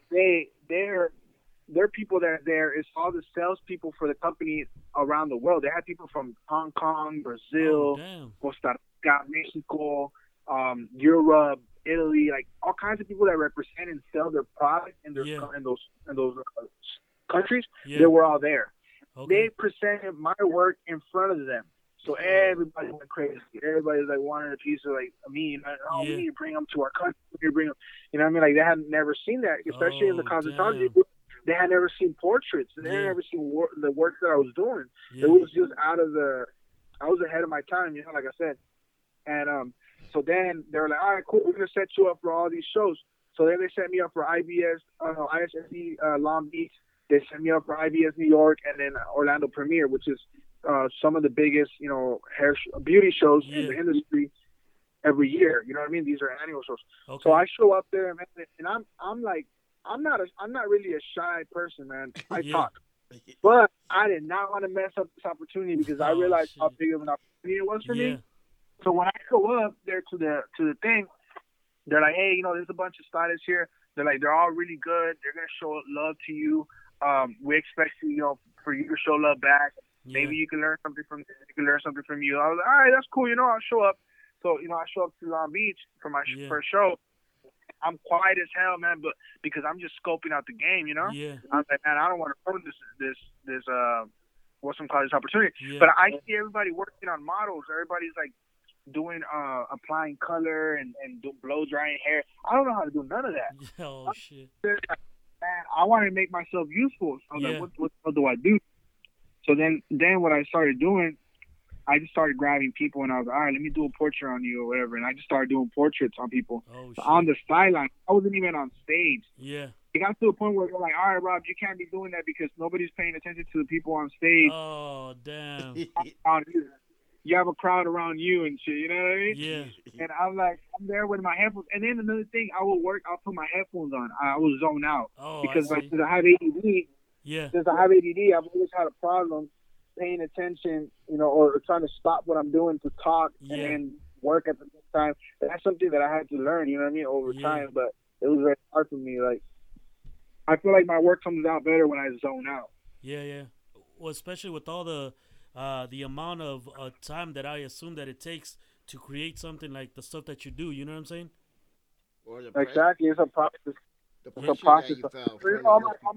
Speaker 2: their people that are there is all the salespeople for the company around the world. They had people from Hong Kong, Brazil,
Speaker 4: oh, damn.
Speaker 2: Costa Rica, Mexico, Europe, Italy, like all kinds of people that represent and sell their product in their
Speaker 4: Yeah.
Speaker 2: in those countries.
Speaker 4: Yeah.
Speaker 2: They were all there.
Speaker 4: Okay.
Speaker 2: They presented my work in front of them. So everybody went crazy. Everybody's like wanted a piece of like me. And oh,
Speaker 4: Yeah.
Speaker 2: we need to bring them to our country. We need to bring them. You know what I mean? Like they had never seen that, especially in the
Speaker 4: Oh,
Speaker 2: cosmetology
Speaker 4: damn.
Speaker 2: group. They had never seen portraits. They had
Speaker 4: Yeah.
Speaker 2: never seen the work that I was doing.
Speaker 4: Yeah.
Speaker 2: It was just I was ahead of my time, you know, like I said. And so then they were like, all right, cool, we're gonna set you up for all these shows. So then they set me up for ISSE Long Beach. They set me up for IBS New York, and then Orlando Premiere, which is some of the biggest, you know, beauty shows in the
Speaker 4: Yeah.
Speaker 2: industry every year. You know what I mean? These are annual shows.
Speaker 4: Okay.
Speaker 2: So I show up there, man, and I'm like, I'm not really a shy person, man. I
Speaker 4: Yeah.
Speaker 2: talk. But I did not want to mess up this opportunity because I
Speaker 4: Oh,
Speaker 2: realized how
Speaker 4: shit.
Speaker 2: big of an opportunity it was for
Speaker 4: Yeah.
Speaker 2: me. So when I go up there to the thing, they're like, hey, you know, there's a bunch of stylists here. They're like, they're all really good. They're gonna show love to you. We expect you, you know, for you to show love back.
Speaker 4: Yeah.
Speaker 2: Maybe you can learn something from them. You can learn something from you. I was like, all right, that's cool. You know, I'll show up. So, you know, I show up to Long Beach for my
Speaker 4: Yeah.
Speaker 2: first show. I'm quiet as hell, man, but because I'm just scoping out the game, you know.
Speaker 4: Yeah.
Speaker 2: I'm like, man, I don't want to ruin this what's some call this opportunity.
Speaker 4: Yeah.
Speaker 2: But I see everybody working on models. Everybody's like doing applying color and blow drying hair. I don't know how to do none of that.
Speaker 4: Oh, shit.
Speaker 2: Man, I wanted to make myself useful. So I was
Speaker 4: Yeah.
Speaker 2: like, what do I do? So then what I started doing, I just started grabbing people, and I was like, all right, let me do a portrait on you or whatever. And I just started doing portraits on people
Speaker 4: Oh, shit.
Speaker 2: on the sideline. I wasn't even on stage.
Speaker 4: Yeah.
Speaker 2: It got to a point where they're like, all right, Rob, you can't be doing that because nobody's paying attention to the people on stage.
Speaker 4: Oh, damn.
Speaker 2: On you. You have a crowd around you and shit, you know what I mean?
Speaker 4: Yeah.
Speaker 2: And I'm like, I'm there with my headphones. And then another thing, I'll put my headphones on. I will zone out.
Speaker 4: Oh,
Speaker 2: Because
Speaker 4: I
Speaker 2: like,
Speaker 4: see.
Speaker 2: since I have ADD,
Speaker 4: Yeah.
Speaker 2: I've always had a problem paying attention, you know, or trying to stop what I'm doing to talk
Speaker 4: Yeah.
Speaker 2: and then work at the same time. That's something that I had to learn, you know what I mean, over
Speaker 4: Yeah.
Speaker 2: time. But it was very hard for me. Like, I feel like my work comes out better when I zone out.
Speaker 4: Yeah, yeah. Well, especially with all the amount of time that I assume that it takes to create something like the stuff that you do. You know what I'm saying?
Speaker 3: Or the
Speaker 2: Exactly. It's a process.
Speaker 3: The
Speaker 2: It's a
Speaker 3: pressure
Speaker 2: process.
Speaker 3: that you felt from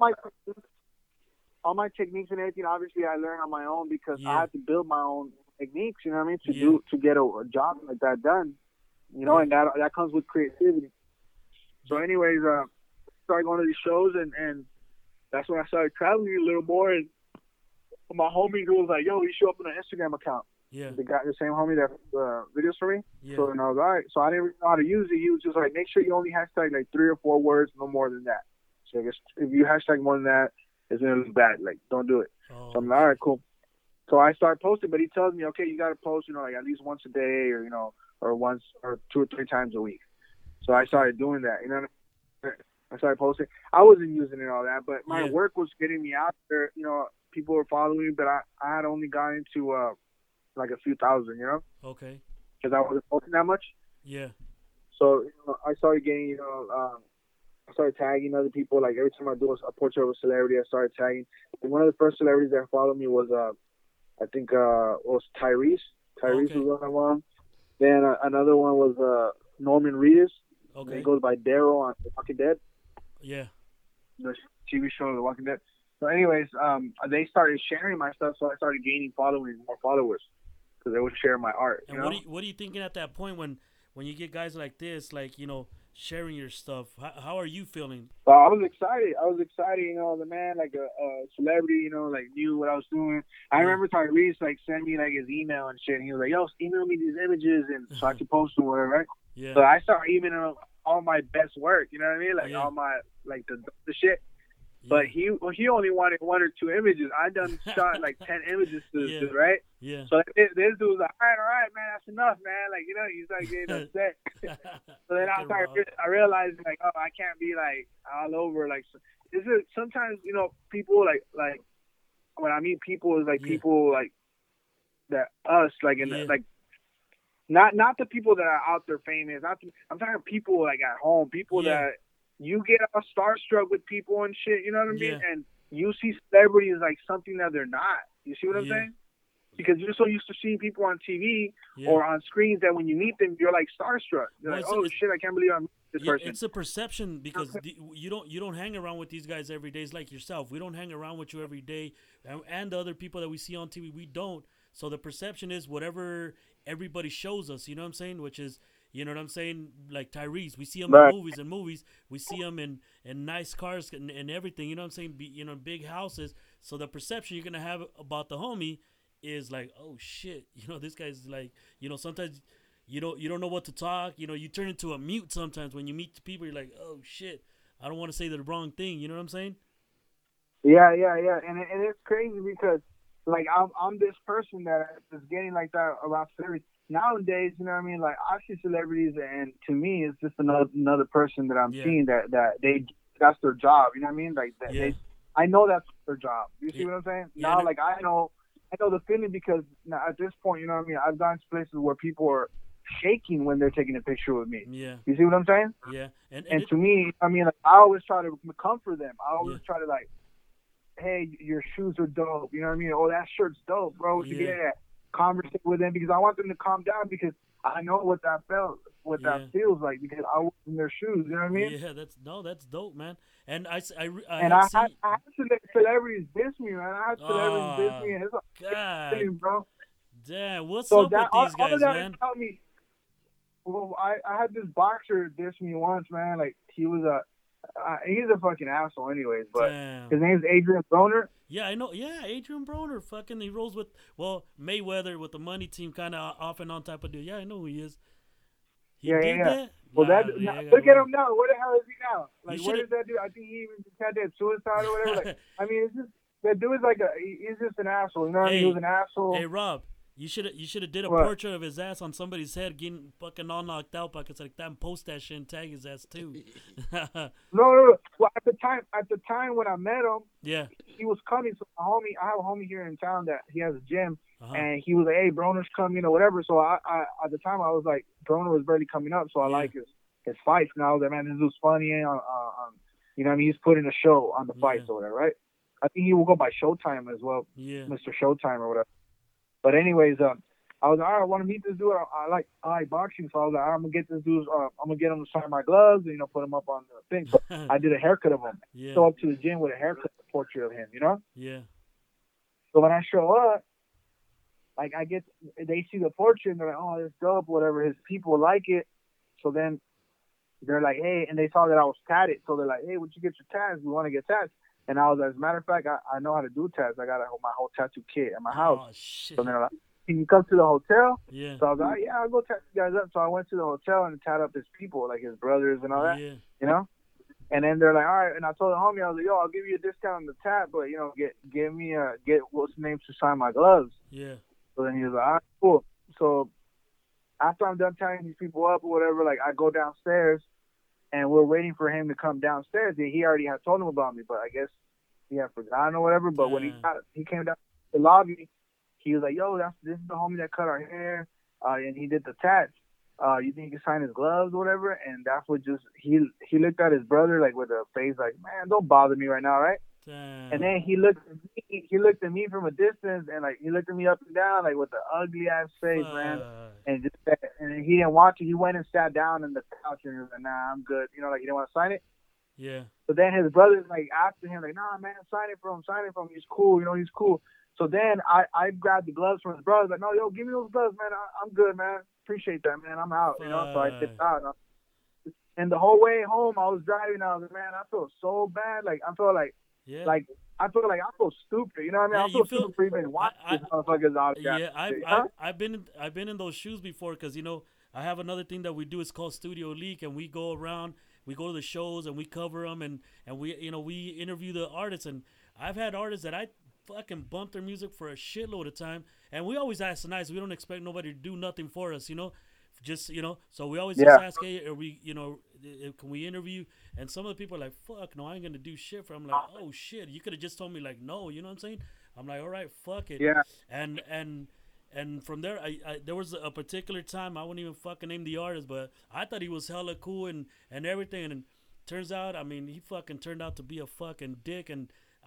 Speaker 2: All my techniques and everything, obviously, I learned on my own because
Speaker 4: Yeah.
Speaker 2: I had to build my own techniques. You know what I mean?
Speaker 4: Yeah.
Speaker 2: To get a job like that done. You know, and that comes with creativity. So, anyways, started going to these shows, and that's when I started traveling a little more. And my homie was like, "Yo, you show up on an Instagram account."
Speaker 4: Yeah.
Speaker 2: The same homie that videos for me.
Speaker 4: Yeah.
Speaker 2: So, and I was all right. So I didn't really know how to use it. He was just like, make sure you only hashtag like 3 or 4 words, no more than that. So I guess if you hashtag more than that, it's gonna look bad. Like, don't do it.
Speaker 4: Oh,
Speaker 2: So I'm like, all right, cool. So I start posting, but he tells me, okay, you got to post, you know, like at least once a day, or you know, or once or 2 or 3 times a week. So I started doing that. You know what I mean? I started posting. I wasn't using it all that, but my
Speaker 4: Yeah.
Speaker 2: work was getting me out there. You know, people were following me, but I had only gotten to like a few thousand, you know,
Speaker 4: Okay.
Speaker 2: because I wasn't posting that much.
Speaker 4: Yeah.
Speaker 2: So you know, I started getting, I started tagging other people. Like every time I do a portrait of a celebrity, I started tagging. And one of the first celebrities that followed me was I think was Tyrese. Tyrese
Speaker 4: Okay.
Speaker 2: was one of them. Then another one was Norman Reedus.
Speaker 4: Okay.
Speaker 2: He goes by Daryl on The Walking Dead,
Speaker 4: Yeah.
Speaker 2: the TV show The Walking Dead. So, anyways, they started sharing my stuff, so I started gaining more followers because they would share my art.
Speaker 4: And what are you thinking at that point when you get guys like this, like, you know, sharing your stuff? How are you feeling?
Speaker 2: I was excited. You know, the man, like a celebrity, you know, like knew what I was doing. I remember Tyrese like sent me like his email and shit. And he was like, "Yo, email me these images and so I can post them, whatever." Right?
Speaker 4: Yeah.
Speaker 2: So I started emailing him all my best work. You know what I mean? Like
Speaker 4: Yeah.
Speaker 2: all my like the shit.
Speaker 4: Yeah.
Speaker 2: But he only wanted 1 or 2 images. I done shot like 10 images to this
Speaker 4: Yeah.
Speaker 2: dude, right?
Speaker 4: Yeah.
Speaker 2: So this dude was like, all right, man, that's enough, man. Like, you know, he's like getting upset. So then I realized like, oh, I can't be like all over. Like, this is sometimes, you know, people like when I meet people is like people like that us like in the, like not the people that are out there famous. I'm talking people like at home, people that you get all starstruck with people and shit. You know what I mean? And you see celebrities like something that they're not. You see what I'm saying? Because you're so used to seeing people on TV or on screens that when you meet them, you're like starstruck. You're like, oh shit, I can't believe I'm this person.
Speaker 4: It's a perception because you don't hang around with these guys every day. It's like yourself. We don't hang around with you every day, and the other people that we see on TV, we don't. So the perception is whatever everybody shows us. You know what I'm saying? Which is, you know what I'm saying? Like Tyrese, we see him in movies. We see him in nice cars and everything. You know what I'm saying? You know, big houses. So the perception you're gonna have about the homie is like, oh shit, you know, this guy's like, you know, sometimes you don't know what to talk. You know, you turn into a mute sometimes when you meet people. You're like, oh shit, I don't want to say the wrong thing. You know what I'm saying?
Speaker 2: Yeah, and it's crazy because like I'm this person that is getting like that around celebrities nowadays. You know what I mean? Like I see celebrities, and to me, it's just another person that I'm seeing that that's their job. You know what I mean? Like I know that's their job. You see what I'm saying?
Speaker 4: Yeah,
Speaker 2: now, like I know the feeling because now at this point, you know what I mean? I've gone to places where people are shaking when they're taking a picture with me.
Speaker 4: Yeah.
Speaker 2: You see what I'm saying?
Speaker 4: Yeah.
Speaker 2: And to me, I mean, like, I always try to comfort them. I always try to like, hey, your shoes are dope. You know what I mean? Oh, that shirt's dope, bro. Yeah. Conversate with them because I want them to calm down because I know what that that feels like because I was in their shoes. You know what I mean?
Speaker 4: Yeah, that's dope, man. And I
Speaker 2: had celebrities diss me, man. I had celebrities diss me, and it's like,
Speaker 4: God,
Speaker 2: bro.
Speaker 4: Damn, what's up with these guys, man?
Speaker 2: Tell me, well, I had this boxer diss me once, man. Like he's a fucking asshole, anyways. But his name's Adrian Broner.
Speaker 4: Yeah, I know. Yeah, Adrian Broner. Fucking, he rolls with Mayweather with the money team, kind of off and on type of dude. Yeah, I know who he is. He did that?
Speaker 2: Well, look at him now. Where the hell is he now? Like, where does that dude? I think he even had that suicide or whatever. Like, I mean, it's just that dude is like he's just an asshole. You know what I mean? He was an asshole.
Speaker 4: Hey, Rob. You should have did a portrait of his ass on somebody's head, getting fucking all knocked out. Because like that, and post that shit and tag his ass too.
Speaker 2: No. Well, at the time when I met him, he was coming. So I have a homie here in town that he has a gym, and he was like, "Hey, Broner's coming or whatever." So I at the time I was like, Broner was barely coming up, so I like his fights. And I was like, man, this dude's funny. You know what I mean? He's putting a show on the fights or whatever, right? I think he will go by Showtime as well, Mr. Showtime or whatever. But anyways, I was like, all right, I want to meet this dude. I like boxing, so I was like, all right, I'm gonna get this dude. I'm gonna get him to sign my gloves and put him up on the thing. So I did a haircut of him. Show up to the gym with a haircut, portrait of him. You know? Yeah. So when I show up, like they see the portrait and they're like, oh, it's dope, whatever. His people like it. So then they're like, hey, and they saw that I was tatted, so they're like, hey, would you get your tats? We want to get tats. And I was like, as a matter of fact, I know how to do tats. I got my whole tattoo kit at my house.
Speaker 4: Oh, shit.
Speaker 2: So they're like, can you come to the hotel?
Speaker 4: Yeah.
Speaker 2: So I was like, yeah, I'll go tat you guys up. So I went to the hotel and tat up his people, like his brothers and all that, you know? And then they're like, all right. And I told the homie, I was like, yo, I'll give you a discount on the tat, but, get what's the name to sign my gloves. Yeah. So then he was like, all right, cool. So after I'm done tatting these people up or whatever, like I go downstairs. And we're waiting for him to come downstairs. He already had told him about me, but I guess he had forgotten or whatever. But when he came down to the lobby, he was like, yo, this is the homie that cut our hair, and he did the tats. you think you can sign his gloves or whatever? And that's what just he looked at his brother like with a face like, man, don't bother me right now, right?
Speaker 4: Damn.
Speaker 2: And then he looked at me from a distance, and like he looked at me up and down like with the ugly ass face, man. And and he didn't want to. He went and sat down in the couch and he was like, nah, I'm good. You know, like he didn't want to sign it.
Speaker 4: Yeah.
Speaker 2: So then his brother's like after him, like, nah, man, sign it for him. He's cool, you know, he's cool. So then I grabbed the gloves from his brother, like, no, yo, give me those gloves, man. I'm good, man. Appreciate that, man. I'm out, you know. So I dipped out. And the whole way home, I was driving. I was like, man, I feel so bad. Like I feel like, I feel stupid. You know what I mean?
Speaker 4: Yeah,
Speaker 2: I feel stupid for even watching these motherfuckers out there.
Speaker 4: Yeah, I've been in those shoes before because you know I have another thing that we do. It's called Studio Leak, and we go around. We go to the shows and we cover them, and we interview the artists. And I've had artists that I fucking bump their music for a shitload of time, and we always ask nice. We don't expect nobody to do nothing for us, you know. Just so we always just ask, hey, are we, can we interview? And some of the people are like, fuck, no, I ain't gonna do shit for. I'm like, oh shit, you could have just told me like, no, you know what I'm saying? I'm like, all right, fuck it.
Speaker 2: Yeah.
Speaker 4: And from there, I there was a particular time, I wouldn't even fucking name the artist, but I thought he was hella cool and everything. And turns out, I mean, he fucking turned out to be a fucking dick. And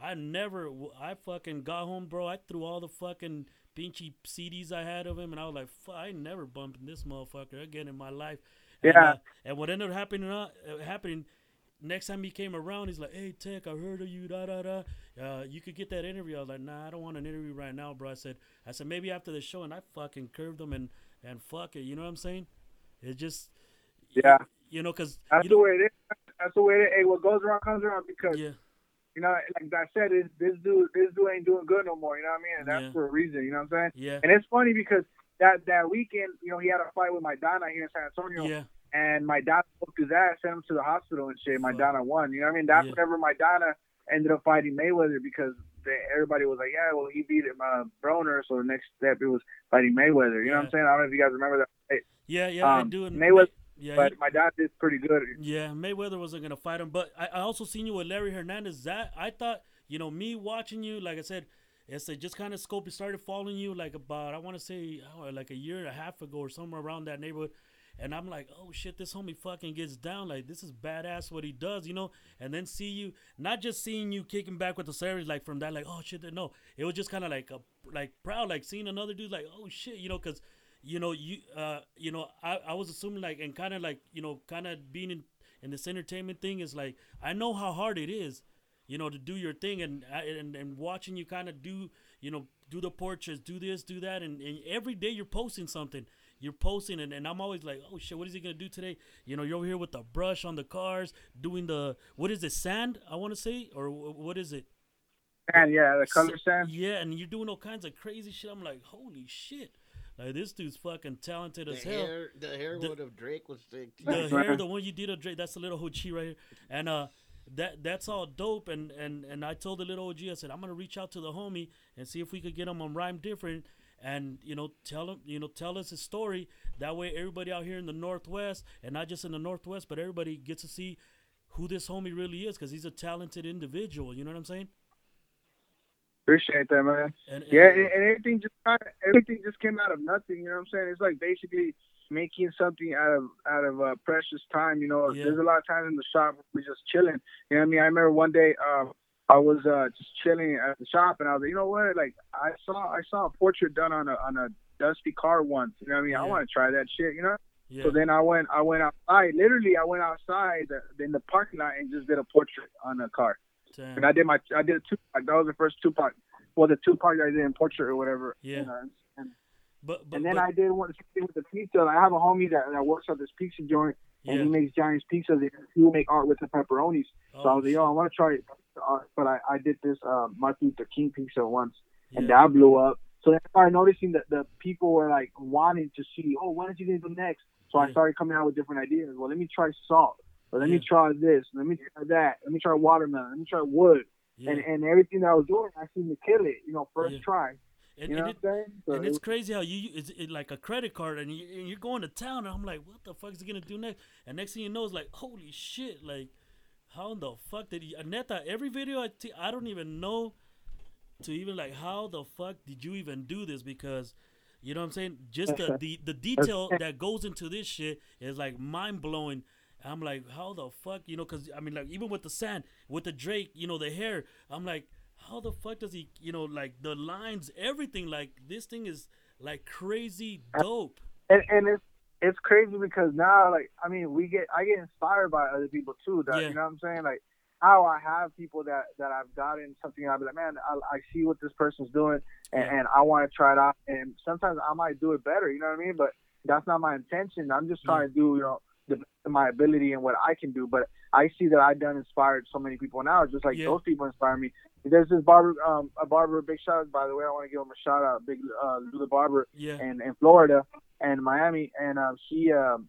Speaker 4: I fucking got home, bro. I threw all the fucking pinchy CDs I had of him. And I was like, fuck, I ain't never bumping this motherfucker again in my life.
Speaker 2: Yeah.
Speaker 4: And what ended up happening, next time he came around, he's like, hey, Tech, I heard of you, you could get that interview. I was like, nah, I don't want an interview right now, bro. I said maybe after the show, and I fucking curved him and fuck it, you know what I'm saying? It just,
Speaker 2: yeah,
Speaker 4: because
Speaker 2: that's the way it is. That's the way it is. Hey, what goes around comes around because,
Speaker 4: yeah.
Speaker 2: You know, like I said, this dude ain't doing good no more. You know what I mean? And that's for a reason. You know what I'm saying?
Speaker 4: Yeah.
Speaker 2: And it's funny because that weekend, he had a fight with Maidana here in San Antonio.
Speaker 4: Yeah.
Speaker 2: And Maidana whooped his ass, sent him to the hospital and shit. Maidana won. You know what I mean? That's whenever Maidana ended up fighting Mayweather because everybody was like, yeah, well, he beat him, Broner. So the next step, it was fighting Mayweather. You know what I'm saying? I don't know if you guys remember that fight.
Speaker 4: Yeah, I do.
Speaker 2: Mayweather. Yeah, but my dad did pretty good.
Speaker 4: Yeah, Mayweather wasn't gonna fight him, but I also seen you with Larry Hernandez. That I thought, me watching you, like I said, it's just kind of scope. Started following you like about, I want to say like a year and a half ago or somewhere around that neighborhood, and I'm like, oh shit, this homie fucking gets down. Like this is badass what he does, And then see you, not just seeing you kicking back with the series, like from that, like oh shit, no, it was just kind of like proud, like seeing another dude, like oh shit, because. I was assuming like, and kind of like, kind of being in this entertainment thing is like, I know how hard it is, to do your thing and watching you kind of do the portraits, do this, do that. And every day you're posting something, and I'm always like, oh shit, what is he going to do today? You're over here with the brush on the cars doing what is it? Sand, I want to say, or what is it?
Speaker 2: Sand, yeah, the color sand.
Speaker 4: Yeah. And you're doing all kinds of crazy shit. I'm like, holy shit. Like, this dude's fucking talented as hell.
Speaker 3: The hair one of Drake was sick, too.
Speaker 4: The hair, the one you did of Drake, that's a little Hochi right here. And that's all dope. And I told the little OG, I said, I'm going to reach out to the homie and see if we could get him on Rhyme Different and, tell him, tell us his story. That way everybody out here in the Northwest, and not just in the Northwest, but everybody gets to see who this homie really is because he's a talented individual. You know what I'm saying?
Speaker 2: Appreciate that, man. And everything just came out of nothing. You know what I'm saying? It's like basically making something out of precious time. There's a lot of times in the shop we're just chilling. You know what I mean? I remember one day I was just chilling at the shop, and I was like, you know what? Like I saw a portrait done on a dusty car once. You know what I mean? I want to try that shit.
Speaker 4: Yeah.
Speaker 2: So then I went outside. Literally, I went outside in the parking lot and just did a portrait on a car.
Speaker 4: Damn.
Speaker 2: And I did a Tupac. That was the first Tupac. Well, the Tupac I did in portrait or whatever.
Speaker 4: Yeah.
Speaker 2: And then I did one with the pizza. I have a homie that works at this pizza joint, and he makes Giants pizzas. He will make art with the pepperonis. So I was like, yo, I want to try it. But I did this Martin Luther King pizza once, and that blew up. So then I started noticing that the people were like wanting to see, oh, when is he going to do next? So I started coming out with different ideas. Well, let me try salt. Or let me try this. Let me try that. Let me try watermelon. Let me try wood. Yeah. And everything that I was doing, I seemed to kill it, first try.
Speaker 4: And,
Speaker 2: you know what I'm saying? So
Speaker 4: and it's crazy how it's like a credit card, and you're going to town, and I'm like, what the fuck is he going to do next? And next thing you know, it's like, holy shit, like, how in the fuck did he... Neta, every video I don't even know to even, like, how the fuck did you even do this? Because, You know what I'm saying? Just the detail that goes into this shit is like mind blowing. I'm like, how the fuck, you know? Because I mean, like even with the sand, with the Drake, you know, the hair. I'm like, how the fuck does he, you know, like the lines, everything. Like this thing is like crazy dope.
Speaker 2: And it's crazy because now, like, I mean, I get inspired by other people too. That you know what I'm saying? Like, how I have people that I've gotten something. I'll be like, man, I see what this person's doing, and I want to try it out. And sometimes I might do it better. You know what I mean? But that's not my intention. I'm just trying to do, you know, the best of my ability and what I can do. But I see that I've done inspired so many people now, just like those people inspire me. There's this barber, big shout out, by the way. I want to give him a shout out, big Lou the Barber, in Florida and Miami, and he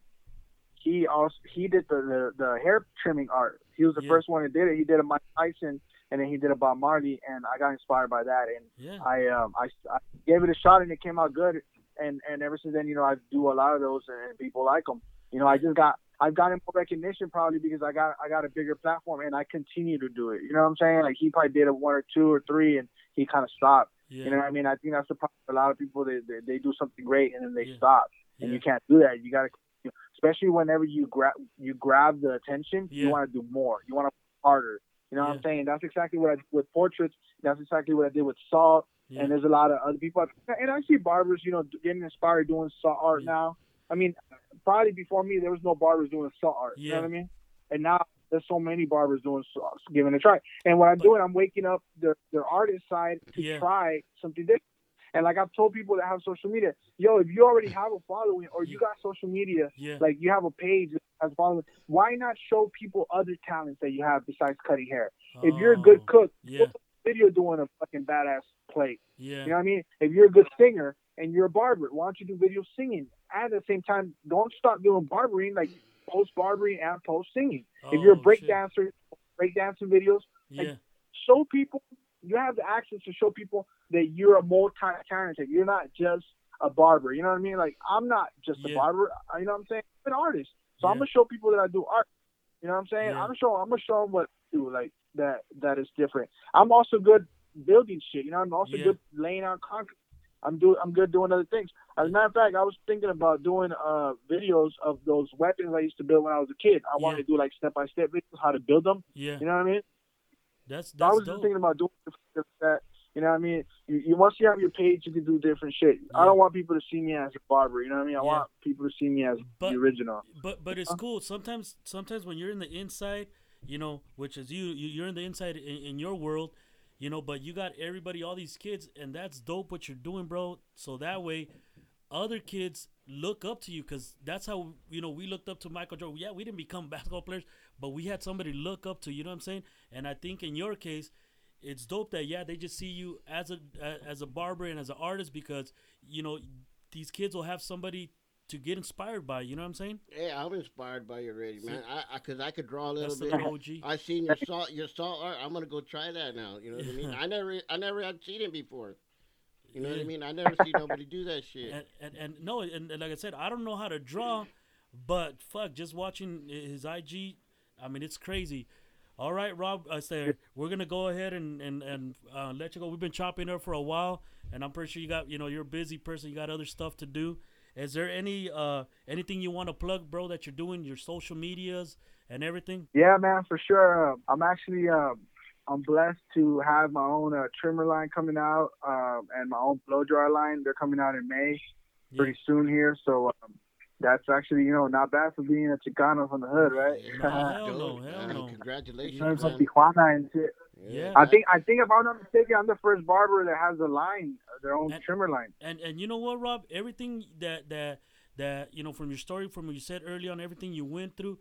Speaker 2: did the hair trimming art. He was the first one that did it. He did a Mike Tyson, and then he did a Bob Marley, and I got inspired by that. And I gave it a shot, and it came out good. And ever since then, you know, I do a lot of those, and people like them. You know, I've gotten more recognition probably because I got a bigger platform, and I continue to do it. You know what I'm saying? Like he probably did a 1 or 2 or 3, and he kind of stopped. Yeah. You know what I mean? I think that's the problem. A lot of people they do something great and then they stop, and you can't do that. You got to, especially whenever you grab the attention, you want to do more. You want to work harder. You know what I'm saying? That's exactly what I did with portraits. That's exactly what I did with salt. Yeah. And there's a lot of other people, and I see barbers, you know, getting inspired doing salt art now. I mean, probably before me, there was no barbers doing salt art. You know what I mean? And now there's so many barbers doing salt, giving it a try. And what I'm doing, I'm waking up their artist side to try something different. And like I've told people that have social media, yo, if you already have a following or you got social media, like you have a page that has following, why not show people other talents that you have besides cutting hair? If you're a good cook, put a video doing a fucking badass plate. You know what I mean? If you're a good singer and you're a barber, why don't you do video singing? At the same time, don't stop doing barbering, like post barbering and post singing. If you're a break dancer, breakdancing videos, like, show people. You have the access to show people that you're a multi-talented. You're not just a barber. You know what I mean? Like, I'm not just a barber. You know what I'm saying? I'm an artist. So I'm going to show people that I do art. You know what I'm saying? I'm going to show them what I do, like, that is different. I'm also good building shit. You know, I'm also good laying out concrete. I'm good doing other things. As a matter of fact, I was thinking about doing videos of those weapons I used to build when I was a kid. I wanted to do, like, step-by-step videos, how to build them. You know what I mean?
Speaker 4: That's
Speaker 2: I was
Speaker 4: dope.
Speaker 2: just thinking about doing that. You know what I mean? You once you have your page, you can do different shit. I don't want people to see me as a barber. You know what I mean? I want people to see me as the original.
Speaker 4: But it's cool. Sometimes when you're in the inside, you know, which is you're in the inside in your world, you know. But you got everybody, all these kids, and that's dope what you're doing, bro. So that way, other kids look up to you, because that's how, you know, we looked up to Michael Jordan. Yeah, we didn't become basketball players, but we had somebody look up to, you know what I'm saying? And I think in your case, it's dope that they just see you as a barber and as an artist, because, you know, these kids will have somebody to get inspired by. You know what I'm saying?
Speaker 3: Yeah, I'm inspired by you already, man. Because I could draw a little
Speaker 4: That's
Speaker 3: bit.
Speaker 4: the OG.
Speaker 3: I seen your salt art. I'm gonna go try that now. You know what I mean? I never had seen it before. You know what I mean? I never see nobody do that shit.
Speaker 4: And like I said, I don't know how to draw, but fuck, just watching his IG, I mean, it's crazy. All right, Rob, I said we're gonna go ahead and let you go. We've been chopping up for a while, and I'm pretty sure you got, you know, you're a busy person. You got other stuff to do. Is there anything you want to plug, bro, that you're doing, your social medias and everything?
Speaker 2: Yeah, man, for sure. I'm actually I'm blessed to have my own trimmer line coming out, and my own blow dry line. They're coming out in May, pretty soon here. So that's actually, you know, not bad for being a Chicano from the hood, right?
Speaker 4: Hell no.
Speaker 3: Congratulations,
Speaker 2: man. From
Speaker 3: man.
Speaker 2: Tijuana and shit.
Speaker 4: Yeah.
Speaker 2: I think if I'm not mistaken, I'm the first barber that has a line, their own trimmer line. And
Speaker 4: you know what, Rob? Everything that you know, from your story, from what you said earlier on, everything you went through,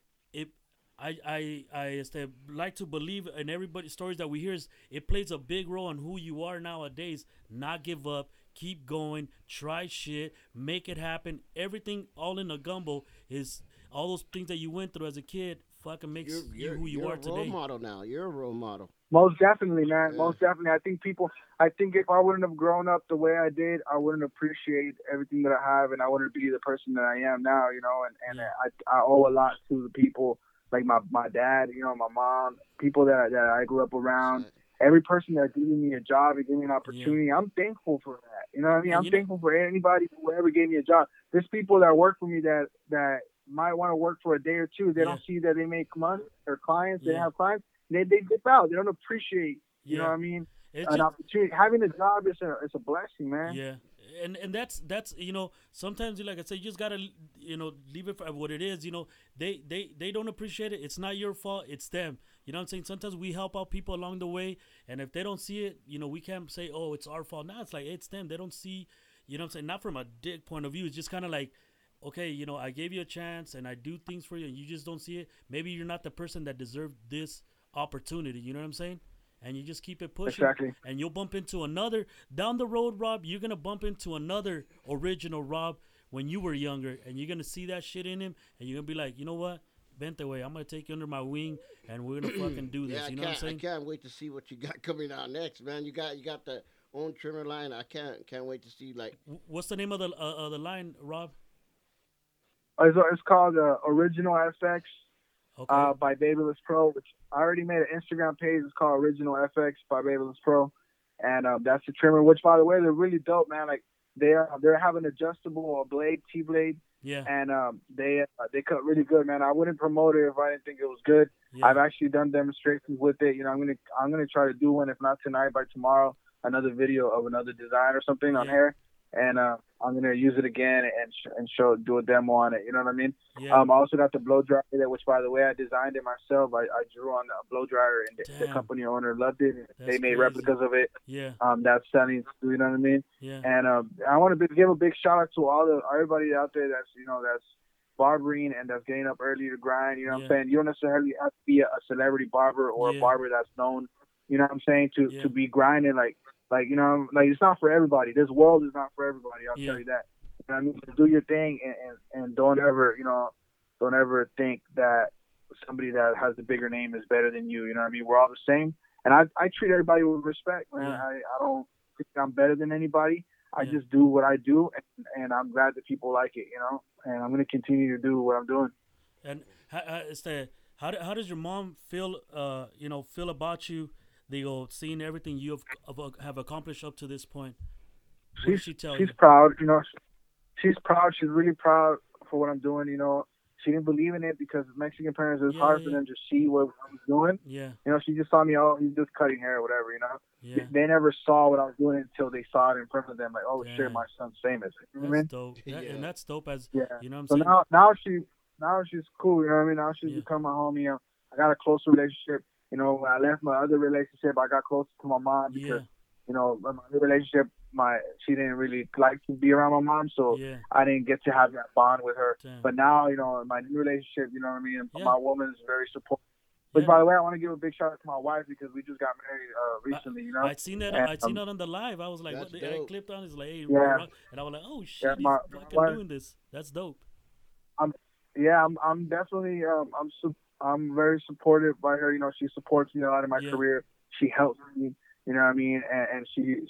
Speaker 4: I like to believe in everybody's stories that we hear, is it plays a big role in who you are nowadays. Not give up, keep going, try shit, make it happen. Everything all in a gumbo is all those things that you went through as a kid. Fucking makes you who you are today.
Speaker 3: You're a role model now. You're a role model.
Speaker 2: Most definitely, man. Yeah. Most definitely. I think if I wouldn't have grown up the way I did, I wouldn't appreciate everything that I have, and I wouldn't be the person that I am now, you know, and I owe a lot to the people, like my dad, you know, my mom, people that I grew up around. Every person that giving me a job and giving me an opportunity, I'm thankful for that. You know what I mean?
Speaker 4: And
Speaker 2: I'm thankful for anybody who ever gave me a job. There's people that work for me that might want to work for a day or two. They
Speaker 4: Yeah.
Speaker 2: don't see that they make money. Their clients, they
Speaker 4: Yeah.
Speaker 2: have clients. They dip out. They don't appreciate. You know
Speaker 4: Yeah.
Speaker 2: what I mean?
Speaker 4: It's
Speaker 2: An
Speaker 4: just-
Speaker 2: opportunity. Having a job is a blessing, man.
Speaker 4: Yeah, and that's sometimes like I said, you just gotta leave it for what it is. They don't appreciate it. It's not your fault. It's them. You know what I'm saying? Sometimes we help out people along the way, and if they don't see it, we can't say, oh, it's our fault. Now it's like it's them. They don't see. You know what I'm saying? Not from a dick point of view. It's just kind of like, okay, I gave you a chance and I do things for you, and you just don't see it. Maybe you're not the person that deserved this opportunity. You know what I'm saying? And you just keep it pushing,
Speaker 2: Exactly.
Speaker 4: and you'll bump into another down the road, Rob. You're gonna bump into another original Rob when you were younger, and you're gonna see that shit in him, and you're gonna be like, you know what, Bente way, I'm gonna take you under my wing, and we're gonna fucking do this.
Speaker 3: Yeah,
Speaker 4: You know what I'm
Speaker 3: I
Speaker 4: saying?
Speaker 3: can't wait to see what you got coming out next, man. You got the own trimmer line. I can't wait to see like.
Speaker 4: What's the name of the line, Rob?
Speaker 2: It's called Original FX
Speaker 4: Okay.
Speaker 2: by Babyless Pro, which I already made an Instagram page. It's called Original FX by Babyless Pro, and that's the trimmer. Which, by the way, they're really dope, man. Like they have an adjustable blade, T-blade,
Speaker 4: Yeah.
Speaker 2: and they cut really good, man. I wouldn't promote it if I didn't think it was good.
Speaker 4: Yeah.
Speaker 2: I've actually done demonstrations with it. I'm gonna try to do one, if not tonight, by tomorrow, another video of another design or something on
Speaker 4: Yeah.
Speaker 2: hair, and I'm gonna use it again and do a demo on it. You know what I mean?
Speaker 4: Yeah.
Speaker 2: I also got the blow dryer there, which, by the way, I designed it myself. I drew on a blow dryer, and the
Speaker 4: Damn.
Speaker 2: company owner loved it.
Speaker 4: That's
Speaker 2: They made
Speaker 4: crazy.
Speaker 2: replicas of it.
Speaker 4: Yeah.
Speaker 2: That's selling. You know what I mean?
Speaker 4: Yeah.
Speaker 2: And I want to give a big shout out to everybody out there that's barbering and that's getting up early to grind. You know what I'm
Speaker 4: Yeah.
Speaker 2: saying? You don't necessarily have to be a celebrity barber or
Speaker 4: Yeah.
Speaker 2: a barber that's known. You know what I'm saying?
Speaker 4: Yeah.
Speaker 2: To be grinding like it's not for everybody. This world is not for everybody. I'll
Speaker 4: Yeah.
Speaker 2: tell you that. You know what I mean? Do your thing and don't ever think that somebody that has a bigger name is better than you. You know what I mean? We're all the same. And I treat everybody with respect, man.
Speaker 4: Yeah.
Speaker 2: I don't think I'm better than anybody. I
Speaker 4: Yeah.
Speaker 2: just do what I do, and I'm glad that people like it, and I'm going to continue to do what I'm doing.
Speaker 4: And how does your mom feel? Feel about you? Seeing everything you have accomplished up to this point. What did she tell you?
Speaker 2: She's proud, she's proud. She's really proud for what I'm doing, She didn't believe in it because Mexican parents, it was hard for them to see what I was doing.
Speaker 4: Yeah.
Speaker 2: She just saw me, oh, he's just cutting hair or whatever,
Speaker 4: Yeah.
Speaker 2: They never saw what I was doing until they saw it in front of them, like, oh,
Speaker 4: Damn.
Speaker 2: shit, my son's famous. You know what I
Speaker 4: That's
Speaker 2: mean?
Speaker 4: dope.
Speaker 3: Yeah.
Speaker 4: And that's dope as
Speaker 2: Yeah.
Speaker 4: you know what I'm
Speaker 2: So
Speaker 4: saying?
Speaker 2: now she's cool, you know what I mean? Now she's
Speaker 4: Yeah.
Speaker 2: become my homie. I got a closer relationship. When I left my other relationship, I got closer to my mom because, my other relationship, she didn't really like to be around my mom, so
Speaker 4: Yeah.
Speaker 2: I didn't get to have that bond with her.
Speaker 4: Damn.
Speaker 2: But now, in my new relationship, you know what I mean?
Speaker 4: Yeah.
Speaker 2: My woman is very supportive. Which,
Speaker 4: Yeah.
Speaker 2: by the way, I want to give a big shout out to my wife because we just got married recently,
Speaker 4: I'd seen that.
Speaker 2: And,
Speaker 4: I'd seen that on the live. I was like,
Speaker 3: That's
Speaker 4: what? I
Speaker 3: dope.
Speaker 4: clipped on. It's like, hey,
Speaker 2: Yeah.
Speaker 4: Rob. And I was like, oh shit,
Speaker 2: Yeah,
Speaker 4: he's
Speaker 2: my
Speaker 4: fucking
Speaker 2: wife-
Speaker 4: doing this. That's dope.
Speaker 2: I'm definitely I'm very supportive by her. She supports me a lot in my
Speaker 4: Yeah.
Speaker 2: career. She helps me. You know what I mean? And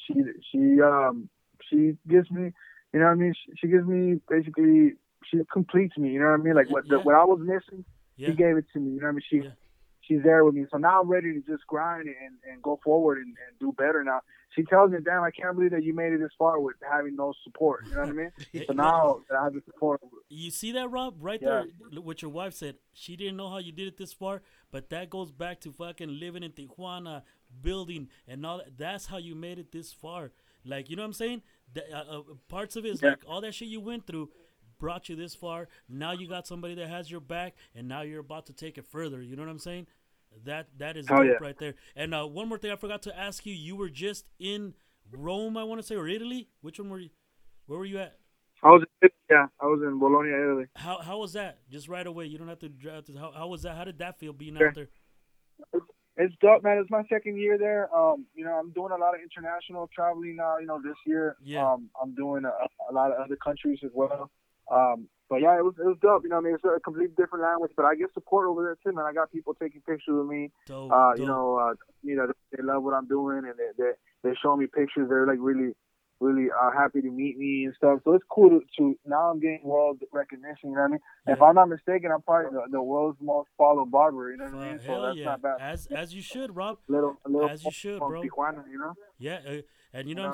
Speaker 2: she gives me. You know what I mean? She gives me basically. She completes me. You know what I mean? Like
Speaker 4: Yeah.
Speaker 2: what I was missing,
Speaker 4: Yeah.
Speaker 2: she gave it to me. You know what I mean?
Speaker 4: Yeah.
Speaker 2: She's there with me. So now I'm ready to just grind and go forward and do better now. She tells me, damn, I can't believe that you made it this far with having no support. You know what I mean? So now that I have the support.
Speaker 4: You see that, Rob? Right
Speaker 2: Yeah.
Speaker 4: there, what your wife said. She didn't know how you did it this far, but that goes back to fucking living in Tijuana, building, and all that. That's how you made it this far. Like, you know what I'm saying? Parts of it is
Speaker 2: Yeah.
Speaker 4: like all that shit you went through brought you this far. Now you got somebody that has your back, and now you're about to take it further. You know what I'm saying? That is
Speaker 2: Oh,
Speaker 4: dope
Speaker 2: yeah.
Speaker 4: right there. And one more thing I forgot to ask you. You were just in Rome, I want to say, or Italy. Which one were you? Where were you at?
Speaker 2: I was in Bologna, Italy.
Speaker 4: How was that? Just right away. You don't have to drive to. How was that? How did that feel being
Speaker 2: Sure.
Speaker 4: out there?
Speaker 2: It's dope, man. It's my second year there. I'm doing a lot of international traveling now. This year,
Speaker 4: Yeah.
Speaker 2: I'm doing a lot of other countries as well. But yeah, it was dope. It's a completely different language, but I get support over there too, man. I got people taking pictures with me.
Speaker 4: Dope.
Speaker 2: They love what I'm doing, and they show me pictures. They're like really happy to meet me and stuff. So it's cool to now I'm getting world recognition. You know what I mean?
Speaker 4: Yeah.
Speaker 2: If I'm not mistaken, I'm probably the world's most followed barber. You know what I mean? So
Speaker 4: Hell
Speaker 2: that's
Speaker 4: yeah.
Speaker 2: not bad.
Speaker 4: As you should, Rob.
Speaker 2: A little
Speaker 4: As you should,
Speaker 2: from
Speaker 4: bro.
Speaker 2: Tijuana, you know?
Speaker 4: Yeah, and you know what I'm saying?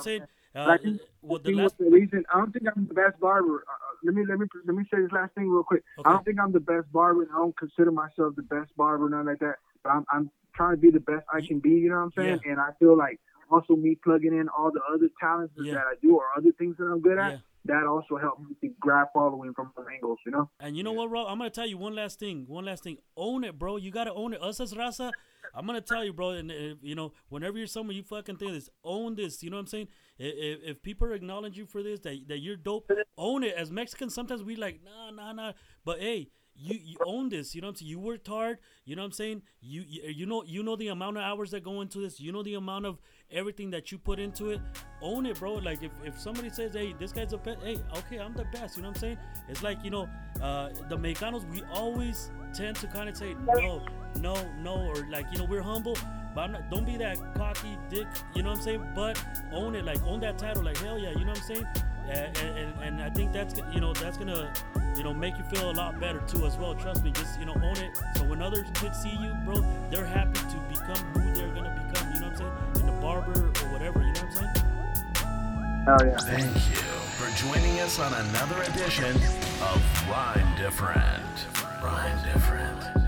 Speaker 2: I think,
Speaker 4: well,
Speaker 2: the reason I don't think I'm the best barber. Let me say this last thing real quick.
Speaker 4: Okay.
Speaker 2: I don't think I'm the best barber. And I don't consider myself the best barber, nothing like that. But I'm trying to be the best I can be. You know what I'm saying?
Speaker 4: Yeah.
Speaker 2: And I feel like also me plugging in all the other talents that I do or other things that I'm good at.
Speaker 4: Yeah.
Speaker 2: That also helped me to grab following from some angles, you know.
Speaker 4: And you know what, bro? I'm gonna tell you one last thing. Own it, bro. You gotta own it. Us as Raza, I'm gonna tell you, bro. And you know, whenever you're somewhere, you fucking think this. Own this. You know what I'm saying? If people acknowledge you for this, that you're dope, own it. As Mexicans, sometimes we like nah. But hey, you own this. You know what I'm saying? You worked hard. You know what I'm saying? You know the amount of hours that go into this. You know the amount of everything that you put into it. Own it, bro. Like if somebody says, hey, this guy's the best, hey, okay, I'm the best. You know what I'm saying? It's like, you know, the Mexicanos, we always tend to kind of say no, or like, you know, we're humble, but don't be that cocky dick. You know what I'm saying? But own it, like own that title, like hell yeah. You know what I'm saying? And I think that's gonna, you know, make you feel a lot better too as well. Trust me, just, you know, own it. So when other kids see you, bro, they're happy to become who they're gonna become. You know what I'm saying? In the barber or whatever. You know what I'm saying?
Speaker 2: Oh yeah.
Speaker 1: Thank you for joining us on another edition of Rhyme Different. Rhyme Different.